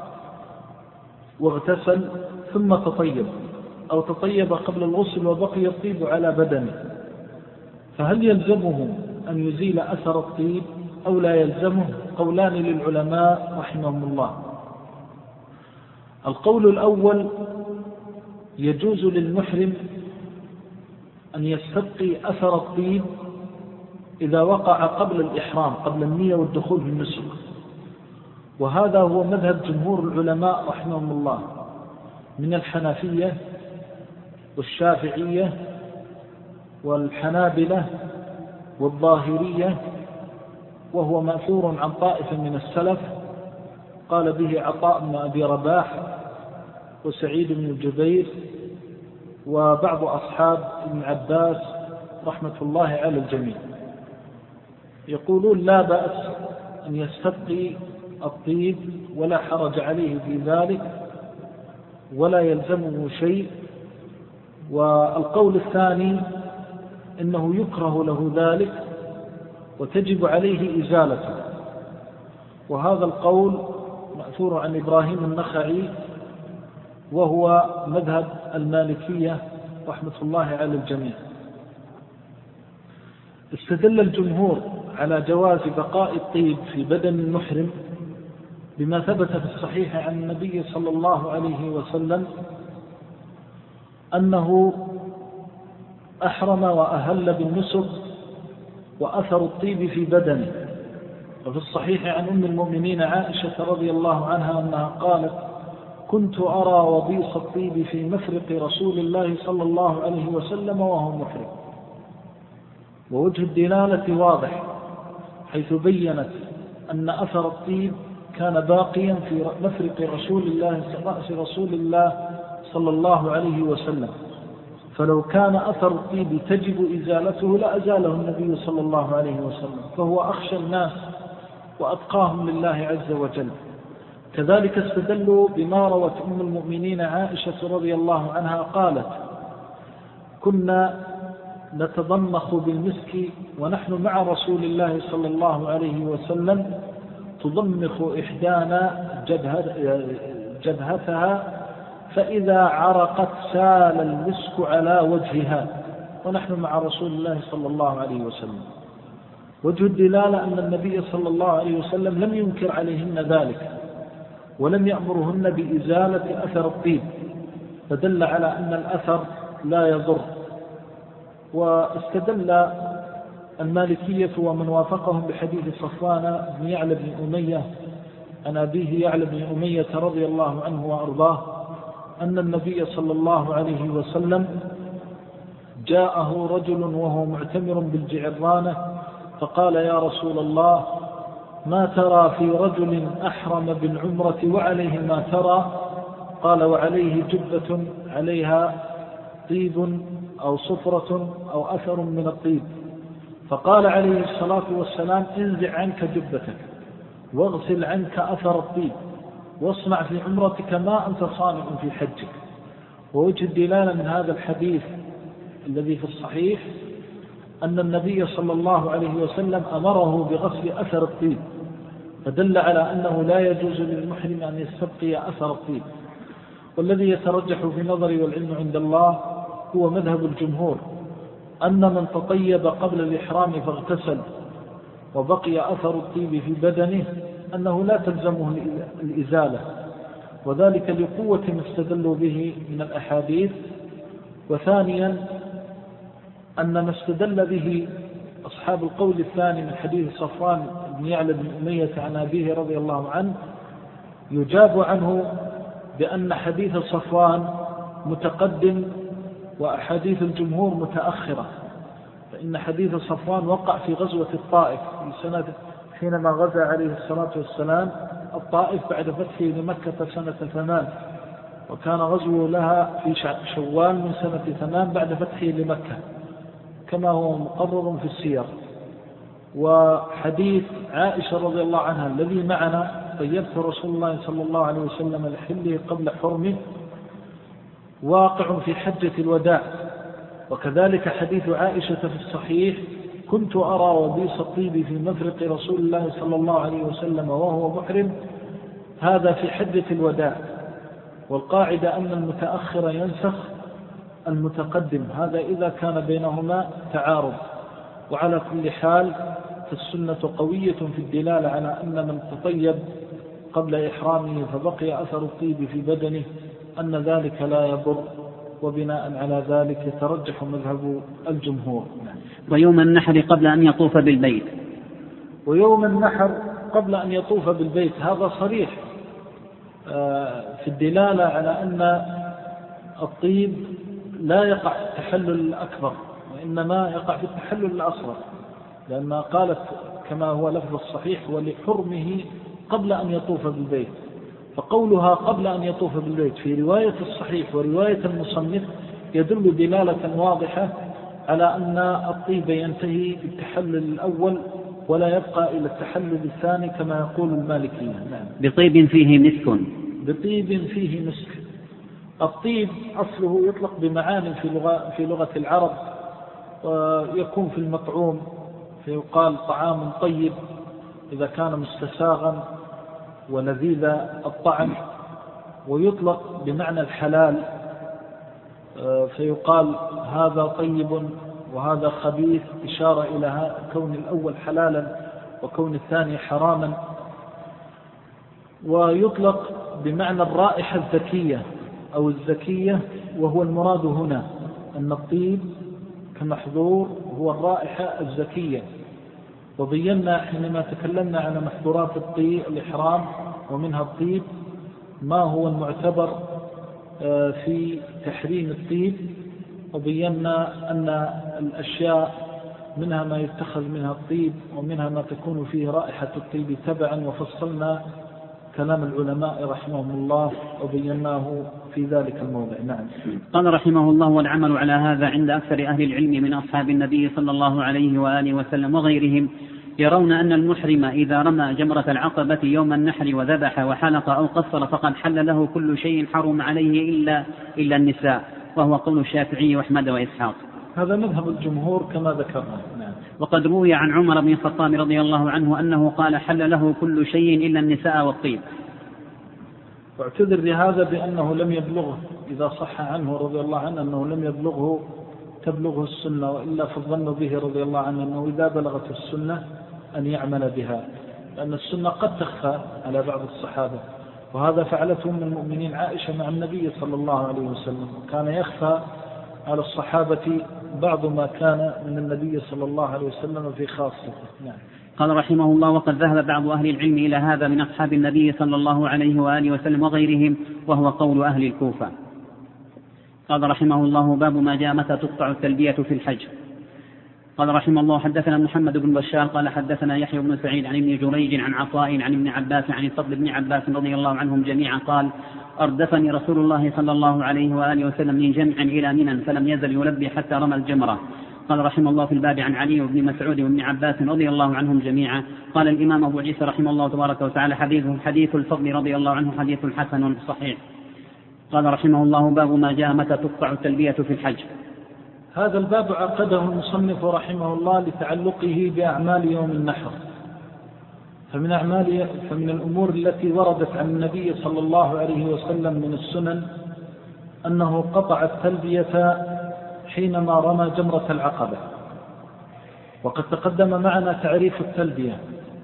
واغتسل ثم تطيب، أو تطيب قبل الغسل وبقي الطيب على بدنه، فهل يلزمه أن يزيل أثر الطيب أو لا يلزمه؟ قولان للعلماء رحمهم الله. القول الأول: يجوز للمحرم أن يستبقي أثر الطيب إذا وقع قبل الإحرام، قبل النية والدخول في النسك، وهذا هو مذهب جمهور العلماء رحمهم الله من الحنفية والشافعية والحنابلة والظاهرية، وهو مأثور عن طائفة من السلف قال به عطاء بن أبي رباح وسعيد بن جبير وبعض أصحاب ابن عباس رحمة الله على الجميع. يقولون لا بأس أن يستبقي الطيب ولا حرج عليه في ذلك ولا يلزمه شيء، والقول الثاني إنه يكره له ذلك وتجب عليه إزالته، وهذا القول مأثور عن إبراهيم النخعي وهو مذهب المالكية رحمة الله على الجميع. استدل الجمهور على جواز بقاء الطيب في بدن المحرم بما ثبت في الصحيح عن النبي صلى الله عليه وسلم أنه أحرم وأهل بالنسك وأثر الطيب في بدنه. وفي الصحيح عن أم المؤمنين عائشة رضي الله عنها أنها قالت: كنت أرى وبيص الطيب في مفرق رسول الله صلى الله عليه وسلم وهو محرم. ووجه الدلالة واضح، حيث بينت أن أثر الطيب كان باقيا في مفرق رسول الله رأس رسول الله صلى الله عليه وسلم، فلو كان أثر الطيب تجب إزالته لأزاله النبي صلى الله عليه وسلم، فهو أخشى الناس وأتقاهم لله عز وجل. كذلك استدلوا بما روت أم المؤمنين عائشة رضي الله عنها قالت: كنا نتضمخ بالمسك ونحن مع رسول الله صلى الله عليه وسلم، تضمخ إحدانا جبهتها فإذا عرقت سال المسك على وجهها ونحن مع رسول الله صلى الله عليه وسلم. وجه الدلالة أن النبي صلى الله عليه وسلم لم ينكر عليهن ذلك ولم يأمرهن بإزالة أثر الطيب، فدل على أن الأثر لا يضر. واستدل المالكية ومن وافقهم بحديث صفوان بن يعلى بن أمية عن أبيه يعلى بن أمية رضي الله عنه وأرضاه أن النبي صلى الله عليه وسلم جاءه رجل وهو معتمر بالجعرانة فقال: يا رسول الله، ما ترى في رجل أحرم بالعمرة وعليه ما ترى؟ قال: وعليه جبة عليها طيب أو صفرة أو أثر من الطيب. فقال عليه الصلاة والسلام: انزع عنك جبتك واغسل عنك أثر الطيب واصنع في عمرتك ما أنت صانع في حجك. ووجه الدلالة من هذا الحديث الذي في الصحيح أن النبي صلى الله عليه وسلم أمره بغسل أثر الطيب، فدل على أنه لا يجوز للمحرم أن يستبقي أثر الطيب. والذي يترجح في نظري والعلم عند الله هو مذهب الجمهور، أن من تطيب قبل الإحرام فاغتسل وبقي أثر الطيب في بدنه أنه لا تلزمه الإزالة، وذلك لقوة ما استدلوا به من الأحاديث. وثانيا أن ما استدل به أصحاب القول الثاني من حديث صفوان بن يعلى بن أمية عن أبيه رضي الله عنه يجاب عنه بأن حديث صفوان متقدم وأحاديث الجمهور متأخرة، فإن حديث صفوان وقع في غزوة الطائف في سنة حينما غزا عليه الصلاة والسلام الطائف بعد فتحه لمكة سنة ثمان، وكان غزوه لها في شوال من سنة ثمان بعد فتحه لمكة كما هو مقرر في السير. وحديث عائشة رضي الله عنها الذي معنا: طيبت رسول الله صلى الله عليه وسلم لحله قبل حرمه، واقع في حجة الوداع. وكذلك حديث عائشة في الصحيح: كنت أرى وبيص الطيب في مفرق رسول الله صلى الله عليه وسلم وهو محرم، هذا في حجة الوداع. والقاعدة أن المتأخر ينسخ المتقدم، هذا إذا كان بينهما تعارض. وعلى كل حال فالسنة قوية في الدلالة على أن من تطيب قبل إحرامه فبقي أثر الطيب في بدنه أن ذلك لا يضر، وبناء على ذلك يترجح مذهب الجمهور. ويوم النحر قبل أن يطوف بالبيت ويوم النحر قبل أن يطوف بالبيت هذا صريح في الدلالة على أن الطيب لا يقع في التحلل الأكبر وإنما يقع في التحلل الأصغر، لأنها قالت كما هو لفظ الصحيح: ولحرمه قبل أن يطوف بالبيت. فقولها قبل أن يطوف بالبيت في رواية الصحيح ورواية المصنف يدل دلالة واضحة على أن الطيب ينتهي بالتحلل الأول ولا يبقى إلى التحلل الثاني كما يقول المالكية. نعم. بطيب فيه مسك. بطيب فيه مسك. الطيب أصله يطلق بمعاني في لغة, في لغة العرب، ويكون في المطعوم، فيقال طعام طيب إذا كان مستساغا ولذيذ الطعم، ويطلق بمعنى الحلال، فيقال هذا طيب وهذا خبيث، إشارة إلى كون الأول حلالا وكون الثاني حراما. ويطلق بمعنى الرائحة الذكية أو الزكية، وهو المراد هنا أن الطيب كمحظور هو الرائحة الزكية. وبينا حينما تكلمنا عن محظورات الطيب الإحرام ومنها الطيب ما هو المعتبر في تحريم الطيب، وبينا أن الأشياء منها ما يتخذ منها الطيب ومنها ما تكون فيه رائحة الطيب تبعا، وفصلنا كلام العلماء رحمهم الله وبيناه في ذلك الموضع. نعم. قال رحمه الله: والعمل على هذا عند أكثر أهل العلم من أصحاب النبي صلى الله عليه وآله وسلم وغيرهم، يرون أن المحرم إذا رمى جمرة العقبة يوم النحر وذبح وحلق أو قصر فقد حل له كل شيء حرم عليه إلا, إلا النساء، وهو قول الشافعي وأحمد وإسحاق. هذا مذهب الجمهور كما ذكرنا. نعم. وقد روي عن عمر بن الخطاب رضي الله عنه أنه قال: حل له كل شيء إلا النساء والطيب. واعتذر بهذا بأنه لم يبلغه، إذا صح عنه رضي الله عنه أنه لم يبلغه تبلغه السنة، وإلا فالظن به رضي الله عنه أنه إذا بلغت السنة أن يعمل بها، لأن السنة قد تخفى على بعض الصحابة، وهذا فعلته من المؤمنين عائشة مع النبي صلى الله عليه وسلم، كان يخفى على الصحابة بعض ما كان من النبي صلى الله عليه وسلم في خاصته. نعم. قال رحمه الله: وقد ذهب بعض أهل العلم إلى هذا من أصحاب النبي صلى الله عليه وآله وسلم وغيرهم، وهو قول أهل الكوفة. قال رحمه الله: باب ما جاء متى تقطع التلبية في الحج. قال رحمه الله: حدثنا محمد بن بشار قال حدثنا يحيى بن سعيد عن ابن جريج عن عطاء عن ابن عباس عن الفضل بن عباس رضي الله عنهم جميعا قال: أردفني رسول الله صلى الله عليه وآله وسلم من جمع إلى منى فلم يزل يلبي حتى رمى الجمرة. قال رحمه الله في الباب عن علي بن مسعود وابن عباس رضي الله عنهم جميعا. قال الإمام أبو عيسى رحمه الله تبارك وتعالى: حديث حديث الفضل رضي الله عنه حديث حسن صحيح. قال رحمه الله: باب ما جاء متى تقطع التلبية في الحج. هذا الباب عقده المصنف رحمه الله لتعلقه بأعمال يوم النحر، فمن أعمال فمن الأمور التي وردت عن النبي صلى الله عليه وسلم من السنن أنه قطع التلبية حينما رمى جمرة العقبة. وقد تقدم معنا تعريف التلبية،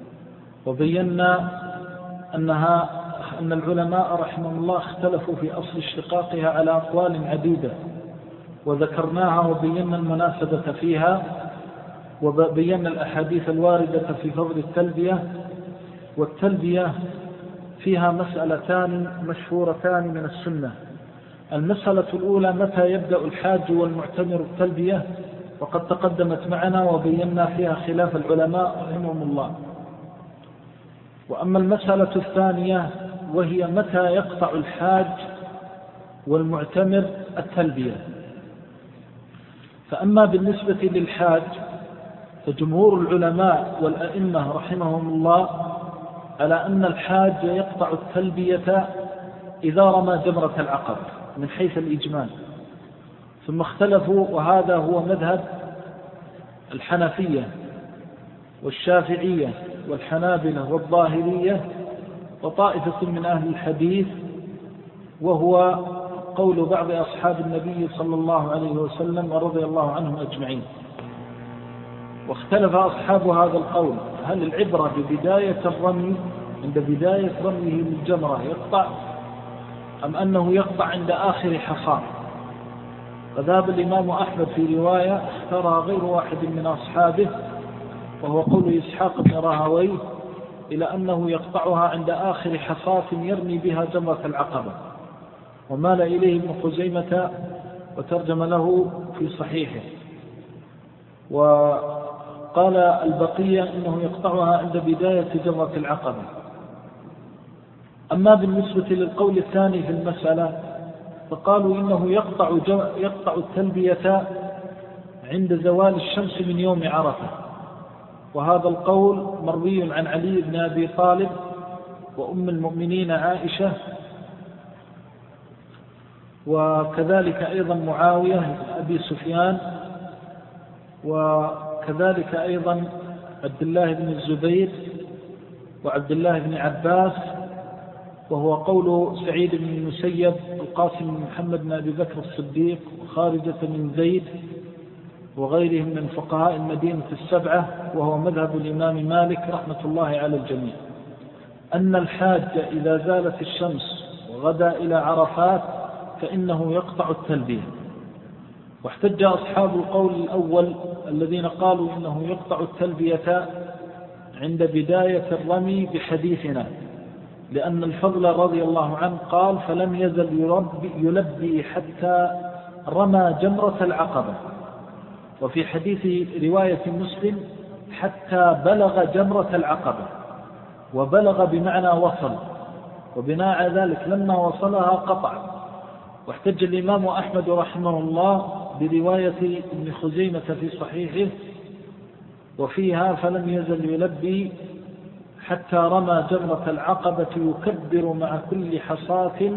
وبينا أنها أن العلماء رحمهم الله اختلفوا في أصل اشتقاقها على أقوال عديدة، وذكرناها وبينا المناسبة فيها، وبينا الأحاديث الواردة في فضل التلبية. والتلبية فيها مسألتان مشهورتان من السنة. المسألة الأولى: متى يبدأ الحاج والمعتمر التلبية؟ وقد تقدمت معنا وبينا فيها خلاف العلماء رحمهم الله. وأما المسألة الثانية وهي: متى يقطع الحاج والمعتمر التلبية؟ فأما بالنسبة للحاج فجمهور العلماء والأئمة رحمهم الله على أن الحاج يقطع التلبية إذا رمى جمرة العقبة من حيث الإجمال، ثم اختلفوا، وهذا هو مذهب الحنفية والشافعية والحنابلة والظاهرية وطائفة من أهل الحديث، وهو قول بعض أصحاب النبي صلى الله عليه وسلم ورضي الله عنهم أجمعين. واختلف أصحاب هذا القول: هل العبرة ببداية الرمي عند بداية رميه للجمرة يقطع، أم أنه يقطع عند آخر حصاد؟ فذهب الإمام أحمد في رواية اختارها غير واحد من أصحابه، وهو قول إسحاق بن راهويه، إلى أنه يقطعها عند آخر حصاة يرمي بها جمرة العقبة، ومال إليه ابن خزيمة وترجم له في صحيحه. وقال البقية إنه يقطعها عند بداية جمرة العقبة. أما بالنسبة للقول الثاني في المسألة فقالوا إنه يقطع, يقطع التلبية عند زوال الشمس من يوم عرفة، وهذا القول مروي عن علي بن أبي طالب وأم المؤمنين عائشة وكذلك أيضا معاوية بن أبي سفيان، وكذلك أيضا عبد الله بن الزبير وعبد الله بن عباس، وهو قول سعيد بن المسيب، القاسم بن محمد بن أبي بكر الصديق، وخارجة من زيد وغيرهم من فقهاء المدينة السبعة، وهو مذهب الإمام مالك رحمة الله على الجميع، أن الحاج إذا زالت الشمس وغدا إلى عرفات فإنه يقطع التلبية. واحتج أصحاب القول الأول الذين قالوا إنه يقطع التلبية عند بداية الرمي بحديثنا، لأن الفضل رضي الله عنه قال: فلم يزل يلبي حتى رمى جمرة العقبة. وفي حديث رواية مسلم: حتى بلغ جمرة العقبة، وبلغ بمعنى وصل، وبناء على ذلك لما وصلها قطع. واحتج الإمام أحمد رحمه الله برواية ابن خزيمة في صحيحه وفيها: فلم يزل يلبي حتى رمى جمرة العقبة يكبر مع كل حصاة،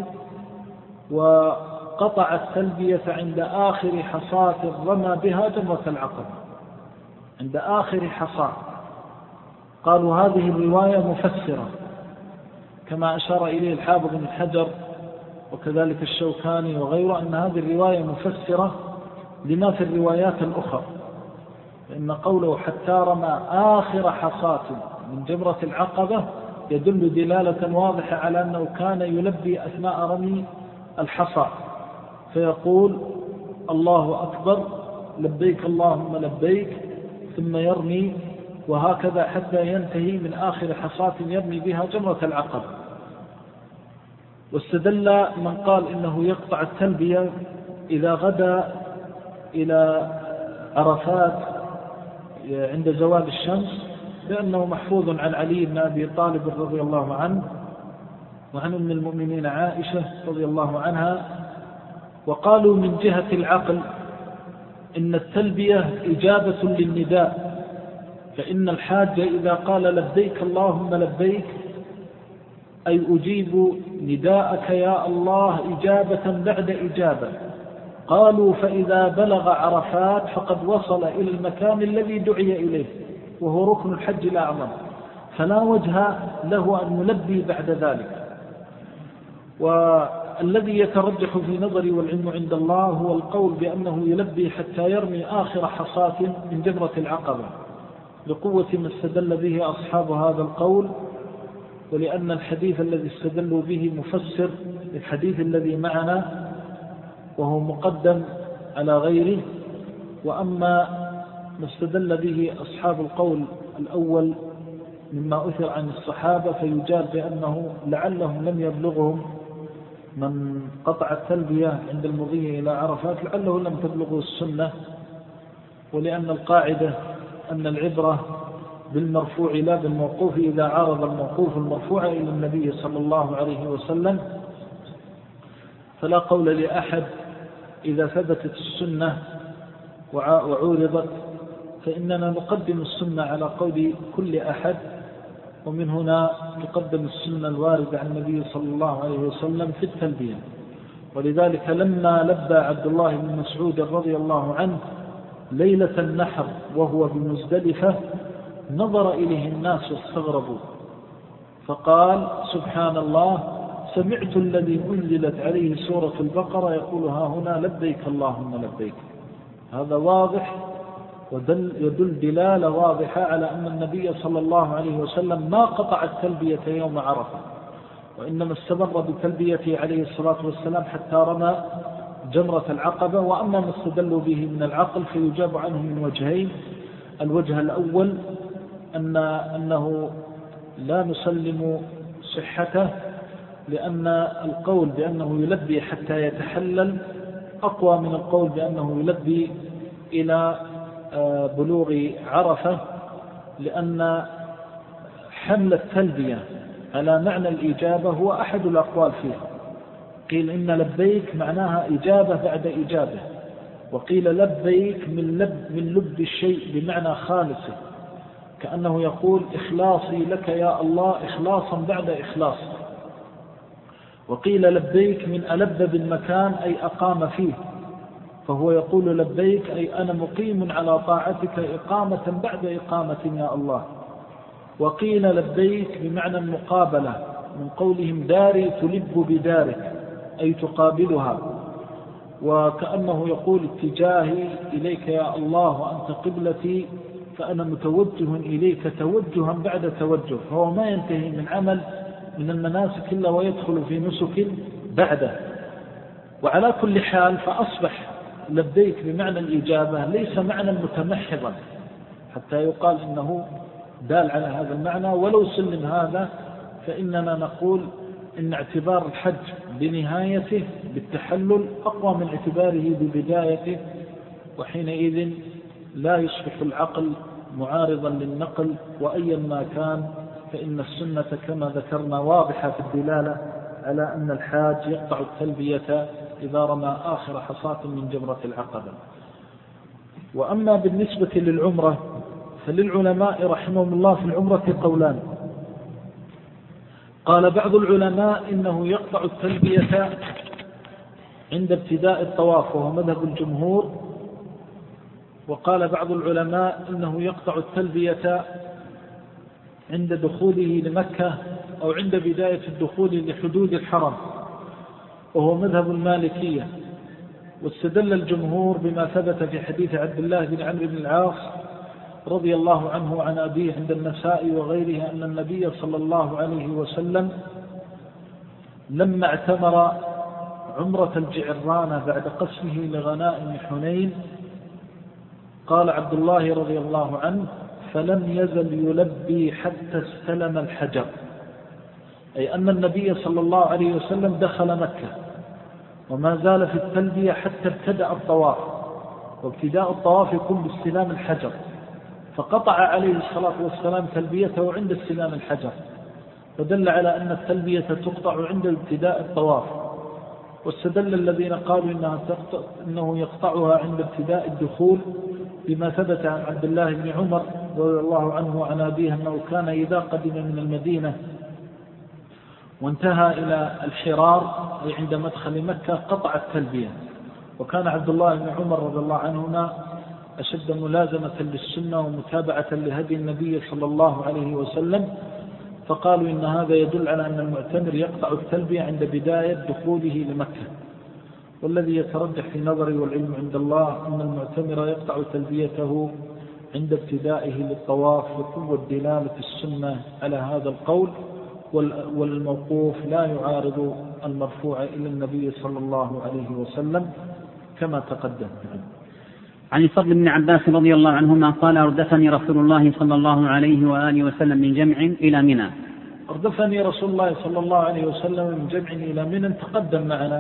وقطع التلبية عند آخر حصاة رمى بها جمرة العقبة، عند آخر حصاة. قالوا هذه الرواية مفسرة، كما أشار إليه الحافظ بن حجر وكذلك الشوكاني وغيره، أن هذه الرواية مفسرة لما في الروايات الأخرى، لأن قوله حتى رمى آخر حصاة من جمرة العقبة يدل دلالة واضحة على أنه كان يلبي أثناء رمي الحصى، فيقول: الله أكبر، لبيك اللهم لبيك، ثم يرمي، وهكذا حتى ينتهي من آخر حصاة يرمي بها جمرة العقبة. واستدل من قال إنه يقطع التلبية إذا غدا إلى عرفات عند زوال الشمس، لأنه محفوظ عن علي بن أبي طالب رضي الله عنه وعن أم المؤمنين عائشة رضي الله عنها. وقالوا من جهة العقل إن التلبية إجابة للنداء، فإن الحاج إذا قال لبيك اللهم لبيك أي أجيب نداءك يا الله إجابة بعد إجابة. قالوا فإذا بلغ عرفات فقد وصل إلى المكان الذي دعي إليه، وهو ركن الحج الأعظم، فلا وجه له أن يلبي بعد ذلك. والذي يترجح في نظري والعلم عند الله هو القول بأنه يلبي حتى يرمي آخر حصاة من جمرة العقبة، لقوة ما استدل به أصحاب هذا القول، ولأن الحديث الذي استدلوا به مفسر الحديث الذي معنا وهو مقدم على غيره. وأما ما استدل به أصحاب القول الأول مما أثر عن الصحابة فيجاب بأنه لعلهم لم يبلغهم من قطع التلبية عند المضي إلى عرفات، لعله لم تبلغه السنة، ولأن القاعدة أن العبرة بالمرفوع لا بالموقوف إذا عارض الموقوف المرفوع إلى النبي صلى الله عليه وسلم. فلا قول لأحد إذا ثبتت السنة وعورضت فإننا نقدم السنة على قول كل أحد، ومن هنا تقدم السنة الواردة عن النبي صلى الله عليه وسلم في التلبية. ولذلك لما لبى عبد الله بن مسعود رضي الله عنه ليلة النحر وهو بمزدلفة نظر إليه الناس واستغربوا، فقال: سبحان الله، سمعت الذي أنزلت عليه سورة البقرة يقول ها هنا لبيك اللهم لبيك. هذا واضح ويدل دلالة واضحة على أن النبي صلى الله عليه وسلم ما قطع التلبية يوم عرفة، وإنما استمر بتلبيته عليه الصلاة والسلام حتى رمى جمرة العقبة. وأما ما استدلوا به من العقل فيجاب عنه من وجهين: الوجه الأول أن أنه لا نسلم صحته، لأن القول بأنه يلبي حتى يتحلل أقوى من القول بأنه يلبي إلى بلوغ عرفة، لأن حمل التلبية على معنى الإجابة هو أحد الأقوال فيه. قيل إن لبيك معناها إجابة بعد إجابة، وقيل لبيك من لب, من لب الشيء بمعنى خالصه، كأنه يقول إخلاصي لك يا الله إخلاصا بعد إخلاص. وقيل لبيك من ألب بالمكان أي أقام فيه، فهو يقول لبيك أي أنا مقيم على طاعتك إقامة بعد إقامة يا الله. وقيل لبيك بمعنى المقابلة من قولهم داري تلب بدارك أي تقابلها، وكأنه يقول اتجاهي إليك يا الله وأنت قبلتي فأنا متوجه إليك توجها بعد توجه، فهو ما ينتهي من عمل من المناسك إلا ويدخل في نسك بعده. وعلى كل حال فأصبح لبيك بمعنى الإجابة ليس معنى متمحضا حتى يقال إنه دال على هذا المعنى، ولو سلم هذا فإننا نقول إن اعتبار الحج بنهايته بالتحلل أقوى من اعتباره ببدايته، وحينئذ لا يصبح العقل معارضا للنقل. وأيا ما كان فإن السنة كما ذكرنا واضحة في الدلالة على أن الحاج يقطع التلبية إذا رمى آخر حصاة من جمرة العقبة. وأما بالنسبة للعمرة فللعلماء رحمهم الله في العمرة قولان. قال بعض العلماء إنه يقطع التلبية عند ابتداء الطواف وهو مذهب الجمهور، وقال بعض العلماء إنه يقطع التلبية عند دخوله لمكة أو عند بداية الدخول لحدود الحرم وهو مذهب المالكية. واستدل الجمهور بما ثبت في حديث عبد الله بن عمرو بن العاص رضي الله عنه عن أبيه عند النسائي وغيره أن النبي صلى الله عليه وسلم لما اعتمر عمرة الجعرانة بعد قسمه لغنائم حنين قال عبد الله رضي الله عنه فلم يزل يلبي حتى استلم الحجر، أي أن النبي صلى الله عليه وسلم دخل مكة وما زال في التلبية حتى ابتدأ الطواف، وابتداء الطواف يكون باستلام الحجر، فقطع عليه الصلاة والسلام تلبيته عند استلام الحجر، فدل على أن التلبية تقطع عند ابتداء الطواف. واستدل الذين قالوا إنها إنه يقطعها عند ابتداء الدخول بما ثبت عن عبد الله بن عمر رضي الله عنه وعن أبيه أنه كان إذا قدم من المدينة وانتهى إلى الحرار أي عند مدخل مكة قطع التلبية. وكان عبد الله بن عمر رضي الله عنهما أشد ملازمة للسنة ومتابعة لهدي النبي صلى الله عليه وسلم، فقالوا إن هذا يدل على أن المعتمر يقطع التلبية عند بداية دخوله لمكة. والذي يترجح في نظري والعلم عند الله أن المعتمر يقطع تلبيته عند ابتدائه للطواف، وقوة دلالة السنة على هذا القول، والموقوف لا يعارض المرفوع إلى النبي صلى الله عليه وسلم كما تقدم. عن الفضل بن عباس رضي الله عنهما قال أردفني رسول الله صلى الله عليه وآله وسلم من جمع إلى منى. أردفني رسول الله صلى الله عليه وسلم من جمع إلى منى، تقدم معنا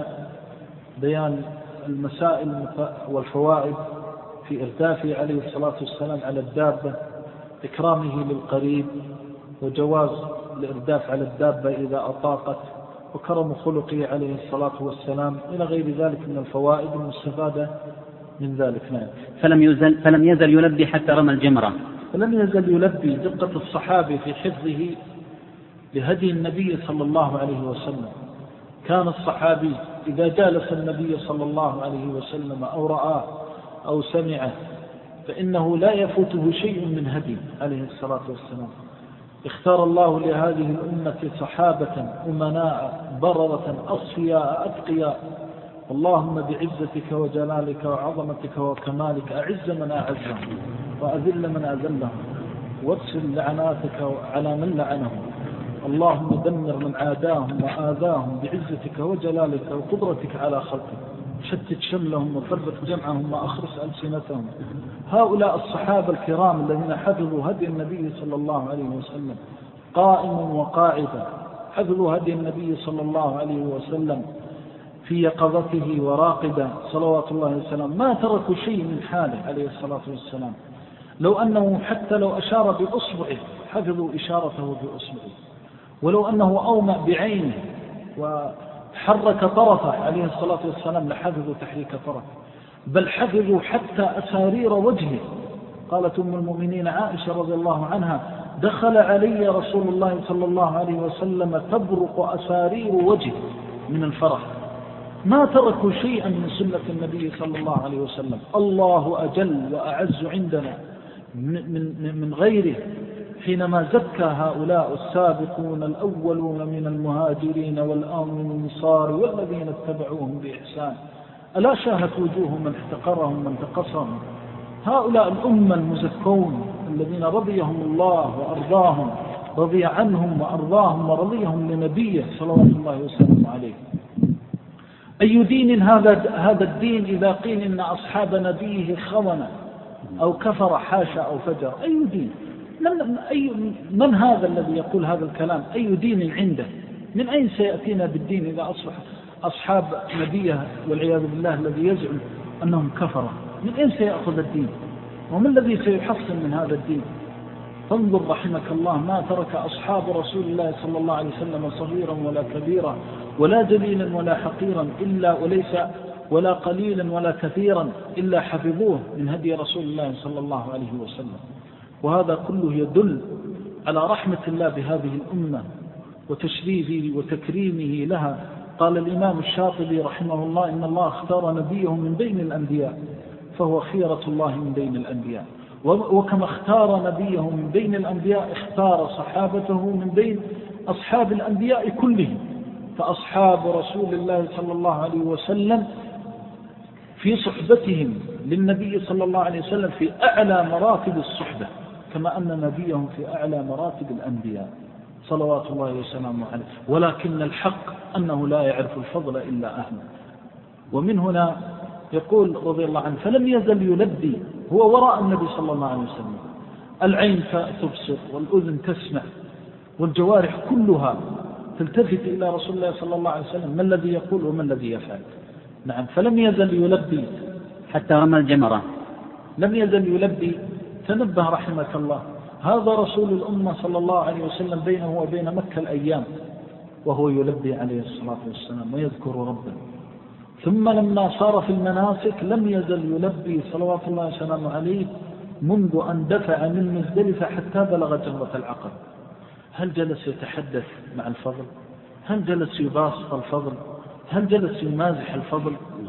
بيان المسائل والفوائد في إردافه عليه الصلاة والسلام على الدابة، إكرامه للقريب، وجواز الإرداف على الدابة إذا أطاقت، وكرم خلقه عليه الصلاة والسلام، إلى غير ذلك من الفوائد المستفادة من ذلك. نعم. فلم يزل, فلم يزل يلبي حتى رمى الجمرة. فلم يزل يلبي، دقة الصحابي في حفظه لهدي النبي صلى الله عليه وسلم. كان الصحابي إذا جالس النبي صلى الله عليه وسلم أو رآه أو سمعه فإنه لا يفوته شيء من هدي عليه الصلاة والسلام. اختار الله لهذه الأمة صحابة أمناء بررة أصفياء أتقياء، اللهم بعزتك وجلالك وعظمتك وكمالك أعز من أعزهم وأذل من أذلهم وارسل لعناتك على من لعنهم، اللهم دمر من عاداهم وآذاهم بعزتك وجلالك وقدرتك على خلقك، شتت شملهم وفرق جمعهم وأخرس ألسنتهم. هؤلاء الصحابة الكرام الذين حفظوا هدي النبي صلى الله عليه وسلم قائما وقاعدا، حفظوا هدي النبي صلى الله عليه وسلم في يقظته وراقدا صلوات الله وسلام، ما تركوا شيء من حاله عليه الصلاة والسلام. لو أنه حتى لو أشار بأصبعه حفظوا إشارته بأصبعه، ولو أنه أومأ بعينه وحرك طرفه عليه الصلاة والسلام لحفظوا تحريك طرفه، بل حفظوا حتى أسارير وجهه. قالت أم المؤمنين عائشة رضي الله عنها دخل علي رسول الله صلى الله عليه وسلم تبرق أسارير وجهه، من الفرح. ما تركوا شيئا من سنة النبي صلى الله عليه وسلم. الله أجل وأعز عندنا من, من غيره حينما زكى هؤلاء السابقون الأولون من المهاجرين والأنصار والذين اتبعوهم بإحسان. ألا شاهت وجوه من احتقرهم من تقصهم. هؤلاء الأمة المزكون الذين رضيهم الله وأرضاهم، رضي عنهم وأرضاهم ورضيهم لنبيه صلوات الله وسلم عليه. أي دين هذا هذا الدين إذا قيل إن أصحاب نبيه خونة أو كفر حاشا أو فجر؟ أي دين؟ من, أي من هذا الذي يقول هذا الكلام؟ أي دين عنده؟ من أين سيأتينا بالدين إذا أصبح أصحاب نبيه والعياذ بالله الذي يزعم أنهم كفروا؟ من أين سيأخذ الدين؟ وما الذي سيحصل من هذا الدين؟ فانظر رحمك الله ما ترك أصحاب رسول الله صلى الله عليه وسلم صغيرا ولا كبيرا ولا جليلا ولا حقيرا إلا وليس ولا قليلا ولا كثيرا إلا حفظوه من هدي رسول الله صلى الله عليه وسلم. وهذا كله يدل على رحمة الله بهذه الأمة وتشريفه وتكريمه لها. قال الإمام الشاطبي رحمه الله إن الله اختار نبيه من بين الأنبياء فهو خيرة الله من بين الأنبياء. وكما اختار نبيه من بين الأنبياء اختار صحابته من بين أصحاب الأنبياء كلهم. فأصحاب رسول الله صلى الله عليه وسلم في صحبتهم للنبي صلى الله عليه وسلم في أعلى مراتب الصحبة، كما أن نبيهم في أعلى مراتب الأنبياء صلوات الله وسلامه عليه. ولكن الحق أنه لا يعرف الفضل إلا أهله. ومن هنا يقول رضي الله عنه فلم يزل يلبي هو وراء النبي صلى الله عليه وسلم. العين تبصر والأذن تسمع والجوارح كلها تلتفت إلى رسول الله صلى الله عليه وسلم ما الذي يقول وما الذي يفعل. نعم فلم يزل يلبي حتى رمى الجمرة. لم يزل يلبي. تنبه رحمك الله هذا رسول الأمة صلى الله عليه وسلم بينه وبين مكة الأيام وهو يلبي عليه الصلاة والسلام ويذكر ربه. ثم لما صار في المناسك لم يزل يلبي صلوات الله وسلامه عليه منذ أن دفع من مزدلفة حتى بلغ جمرة العقبة. هل جلس يتحدث مع الفضل؟ هل جلس يباسط الفضل؟ هل جلس يمازح الفضل؟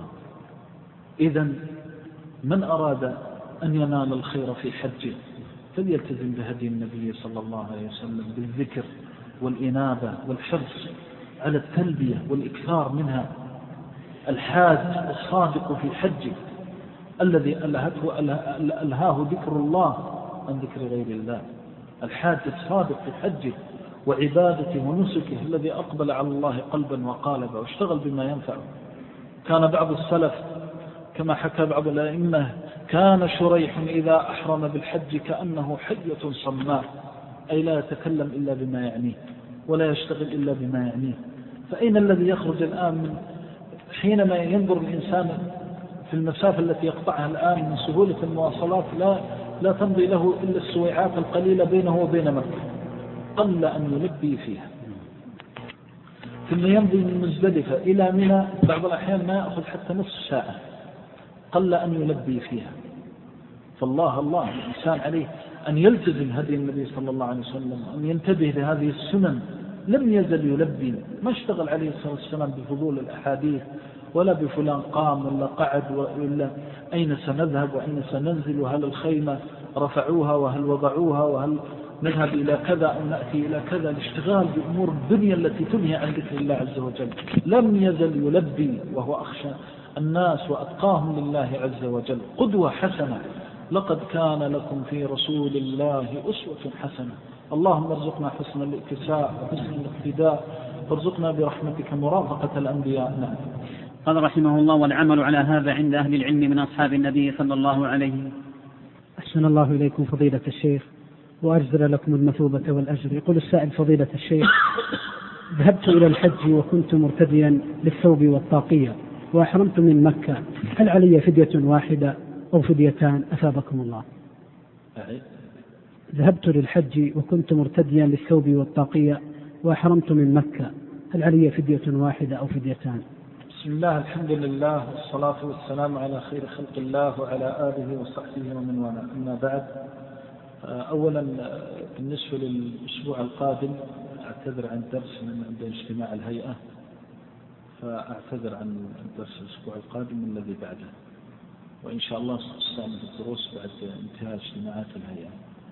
إذن من أراد أن ينال الخير في حجه فليلتزم بهدي النبي صلى الله عليه وسلم بالذكر والإنابة والحرص على التلبية والإكثار منها. الحاج الصادق في حجه الذي ألهته ألهاه ذكر الله عن ذكر غير الله. الحاج الصادق في حجه وعبادته ونسكه الذي أقبل على الله قلبا وقالبا واشتغل بما ينفعه. كان بعض السلف كما حكى بعض الأئمة كان شريح إذا أحرم بالحج كأنه حية صماء، أي لا يتكلم إلا بما يعنيه ولا يشتغل إلا بما يعنيه. فأين الذي يخرج الآن من حينما ينظر الإنسان في المسافة التي يقطعها الآن من سهولة المواصلات لا, لا تمضي له إلا السويعات القليلة بينه وبين مكة، قل أن يلبي فيها. ثم يمضي من مزدلفة إلى منى بعض الأحيان ما يأخذ حتى نصف ساعة، قل أن يلبي فيها. فالله الله الإنسان عليه أن يلتزم هدي النبي صلى الله عليه وسلم، أن ينتبه لهذه السنن. لم يزل يلبي، ما اشتغل عليه الصلاة والسلام بفضول الأحاديث ولا بفلان قام ولا قعد ولا أين سنذهب وأين سننزل وهل الخيمة رفعوها وهل وضعوها وهل نذهب إلى كذا أو نأتي إلى كذا. الاشتغال بأمور الدنيا التي تنهي عن ذكر الله عز وجل. لم يزل يلبي وهو أخشى الناس وأتقاهم لله عز وجل. قدوة حسنة. لقد كان لكم في رسول الله أسوة حسنة. اللهم ارزقنا حسن الاتساع وحسن الاقتداء وارزقنا برحمتك مرافقة الأنبياء. نعم. قال رحمه الله والعمل على هذا عند أهل العلم من أصحاب النبي صلى الله عليه وسلم. أحسن الله إليكم فضيلة الشيخ وأجزل لكم المثوبة والأجر. يقول السائل فضيلة الشيخ ذهبت إلى الحج وكنت مرتديا للثوب والطاقية وأحرمت من مكة، هل علي فدية واحدة أو فديتان أثابكم الله؟ ذهبت للحج وكنت مرتديا للثوب والطاقية وأحرمت من مكة، هل علي فدية واحدة أو فديتان؟ بسم الله الحمد لله والصلاة والسلام على خير خلق الله وعلى آله وصحبه ومن والاه. أما بعد، أولا بالنسبة للأسبوع القادم أعتذر عن الدرس من عند اجتماع الهيئة، فأعتذر عن الدرس الأسبوع القادم الذي بعده، وإن شاء الله سنستأنف الدروس بعد انتهاء اجتماعات الهيئة.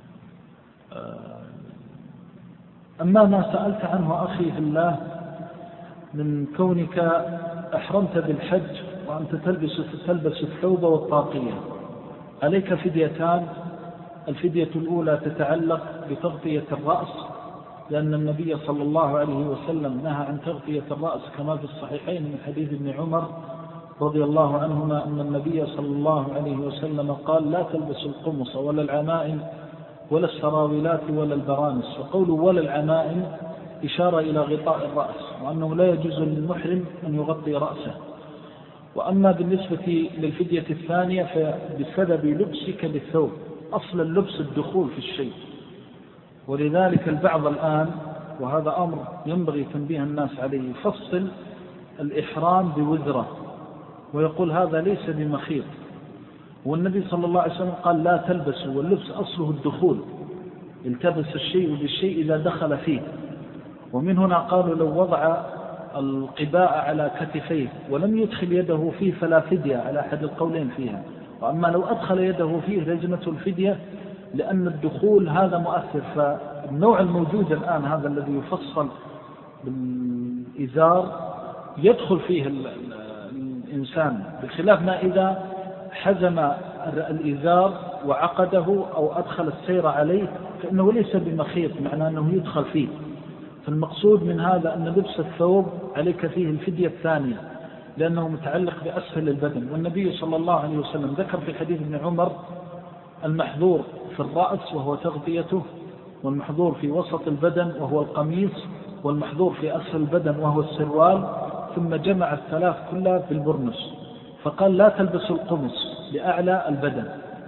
أما ما سألت عنه أخي في الله من كونك أحرمت بالحج وأنت تلبس تلبس الثوب والطاقية، عليك فديتان. الفدية الأولى تتعلق بتغطية الرأس، لأن النبي صلى الله عليه وسلم نهى عن تغطية الرأس كما في الصحيحين من حديث ابن عمر رضي الله عنهما أن النبي صلى الله عليه وسلم قال: لا تلبسوا القمص ولا العمائم ولا السراويلات ولا البرانس. وقوله ولا العمائم إشارة إلى غطاء الرأس، وأنه لا يجوز للمحرم أن يغطي رأسه. وأما بالنسبة للفدية الثانية فبسبب لبسك للثوب، أصل اللبس الدخول في الشيء، ولذلك البعض الآن، وهذا أمر ينبغي تنبيه الناس عليه، يفصل الإحرام بوزرة ويقول هذا ليس بمخيط، والنبي صلى الله عليه وسلم قال لا تلبسوا، واللبس أصله الدخول، التبس الشيء بالشيء إذا دخل فيه. ومن هنا قالوا لو وضع القباء على كتفيه ولم يدخل يده فيه فلا فدية على أحد القولين فيها، وأما لو أدخل يده فيه لزمته الفدية، لأن الدخول هذا مؤثر. فالنوع الموجود الآن هذا الذي يفصل بالإزار يدخل فيه الإنسان، بخلاف ما إذا حزم الإزار وعقده أو أدخل السير عليه فإنه ليس بمخيط، معناه أنه يدخل فيه. فالمقصود من هذا أن لبس الثوب عليك فيه الفدية الثانية، لأنه متعلق بأسفل البدن. والنبي صلى الله عليه وسلم ذكر في حديث ابن عمر المحظور في الرأس وهو تغطيته، والمحظور في وسط البدن وهو القميص، والمحظور في أسفل البدن وهو السروال، ثم جمع الثلاث كلها بالبرنس. فقال لا تلبسوا القمص لأعلى البدن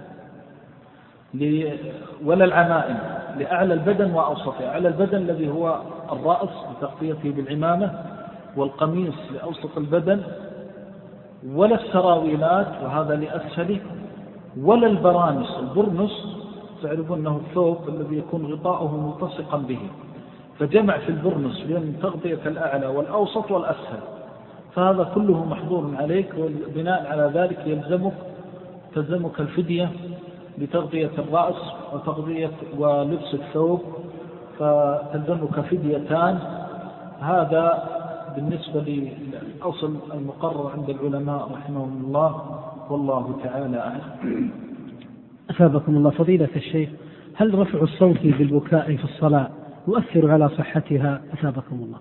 ولا العمائم لأعلى البدن وأوسطه، أعلى البدن الذي هو الرأس بتغطيته بالعمامة، والقميص لأوسط البدن، ولا السراويلات وهذا لأسفله، ولا البرانس. البرنس تعرفون أنه الثوب الذي يكون غطاؤه ملتصقا به، فجمع في البرنس بين تغطية الأعلى والأوسط والأسفل، فهذا كله محظور عليك. وبناء على ذلك يلزمك تلزمك الفدية بتغطية الرأس وتغطية ولبس الثوب، فتلزمك فديتان. هذا بالنسبة للأصل المقرر عند العلماء رحمهم الله، والله تعالى أعلم. أثابكم الله فضيلة الشيخ، هل رفع الصوت بالبكاء في الصلاة يؤثر على صحتها؟ أثابكم الله.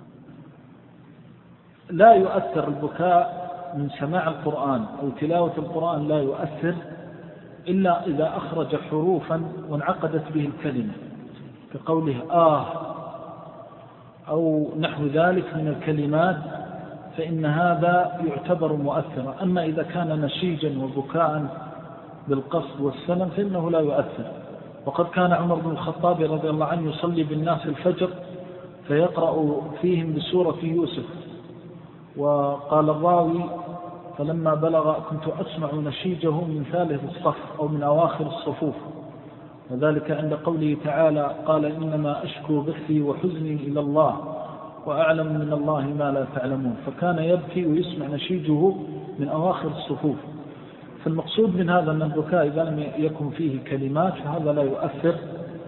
لا يؤثر البكاء من سماع القرآن أو تلاوة القرآن، لا يؤثر إلا إذا أخرج حروفا وانعقدت به الكلمة، كقوله آه أو نحو ذلك من الكلمات، فإن هذا يعتبر مؤثرا. أما إذا كان نشيجا وبكاء بالقصد والسلم فإنه لا يؤثر. وقد كان عمر بن الخطاب رضي الله عنه يصلي بالناس الفجر فيقرأ فيهم بسورة يوسف، وقال الراوي فلما بلغ كنت أسمع نشيجه من ثالث الصف أو من أواخر الصفوف، وذلك عند قوله تعالى قال إنما أشكو بثي وحزني إلى الله وأعلم من الله ما لا تعلمون، فكان يبكي ويسمع نشيجه من أواخر الصفوف. فالمقصود من هذا أن البكاء إذا لم يكن فيه كلمات فهذا لا يؤثر.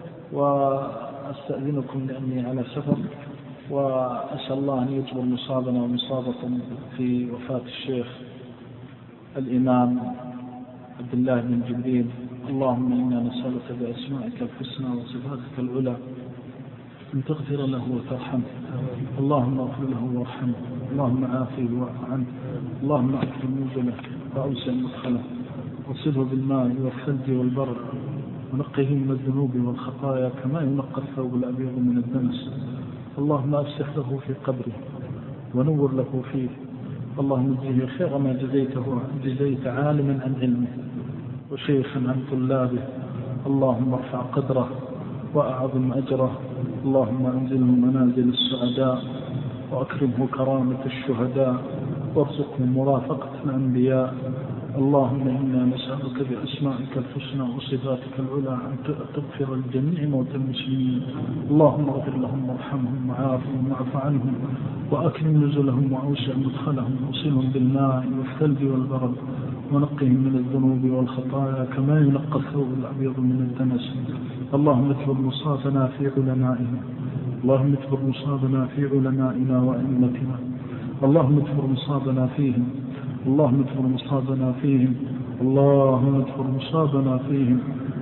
وأستأذنكم لأني على سفر، وأسأل الله أن يجبر مصابنا ومصابكم في وفاة الشيخ الإمام عبد الله بن جبريل. اللهم إنا نسألك بأسمائك الحسنى وصفاتك العلى أن تغفر له وترحمه، اللهم اغفر له وارحمه، اللهم عافيه واعف عنه، اللهم أكرم نزله وأوسع مدخله، وصله بالماء والثلج والبرد، ونقه من الذنوب والخطايا كما ينقى الثوب الأبيض من الدنس. اللهم أفسح له في قبره ونور له فيه، اللهم اجزه خير ما جزيته جزيت عالما عن علمه وشيخا عن طلابه. اللهم ارفع قدره وأعظم أجره، اللهم أنزله منازل السعداء وأكرمه كرامة الشهداء، وارزقه مرافقة الأنبياء اللهم إنا نسألك بأسمائك الحسنى وصفاتك العلى أن تغفر لجميع موتى المسلمين. اللهم اغفر لهم وارحمهم وعافهم واعف عنهم وأكرم نزلهم وأوسع مدخلهم وصلهم بالماء والثلج والبرد ونقهم من الذنوب والخطايا كما ينقى الثوب الأبيض من الدنس. اللهم اكبر مصابنا في علمائنا اللهم اكبر مصابنا في علمائنا وأئمتنا اللهم اكبر مصابنا فيهم اللهم اكبر مصابنا فيهم اللهم اكبر مصابنا فيهم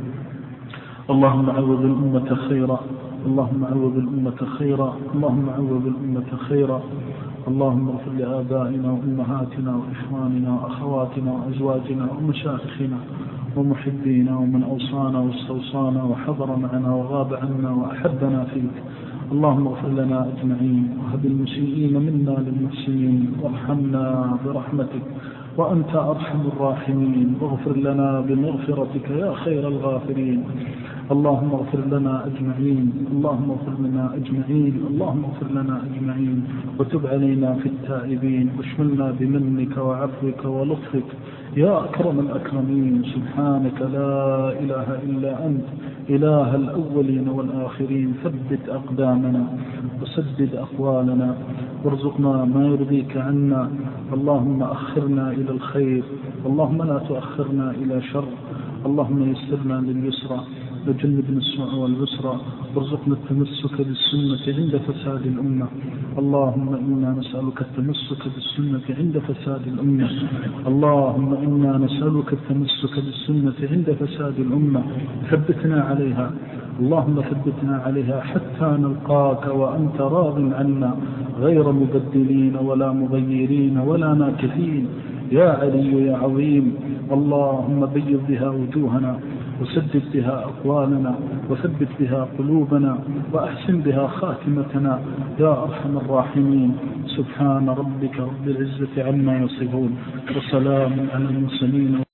اللهم عوض الأمة خيرا اللهم عوض الأمة خيرا اللهم عوض الأمة خيرا اللهم اغفر لآبائنا وأمهاتنا وإخواننا وأخواتنا وأزواجنا ومشايخنا ومحبينا ومن أوصانا واستوصانا وحضر معنا وغاب عنا وأحبنا فيك. اللهم اغفر لنا أجمعين وهب المسيئين منا للمحسنين وارحمنا برحمتك وأنت أرحم الراحمين واغفر لنا بمغفرتك يا خير الغافرين. اللهم اغفر لنا أجمعين اللهم اغفر لنا أجمعين اللهم اغفر لنا أجمعين وتب علينا في التائبين واشملنا بمنك وعفوك ولطفك يا أكرم الأكرمين. سبحانك لا إله إلا أنت إله الأولين والآخرين. ثبت أقدامنا وسدد أقوالنا وارزقنا ما يرضيك عنا. اللهم أخرنا إلى الخير اللهم لا تؤخرنا إلى شر. اللهم يسرنا لليسرى وجنبنا السوء والعسرى وارزقنا التمسك بالسنة عند فساد الأمة. اللهم إنا نسألك التمسك بالسنة عند فساد الأمة اللهم إنا نسألك التمسك بالسنة عند فساد الأمة. ثبتنا عليها اللهم ثبتنا عليها حتى نلقاك وأنت راض عنا غير مبدلين ولا مغيرين ولا ناكثين يا علي يا عظيم. اللهم بيض بها وجوهنا وسدد بها أقوالنا وثبت بها قلوبنا وأحسن بها خاتمتنا يا أرحم الراحمين. سبحان ربك رب العزة عما يصفون وسلام على المرسلين.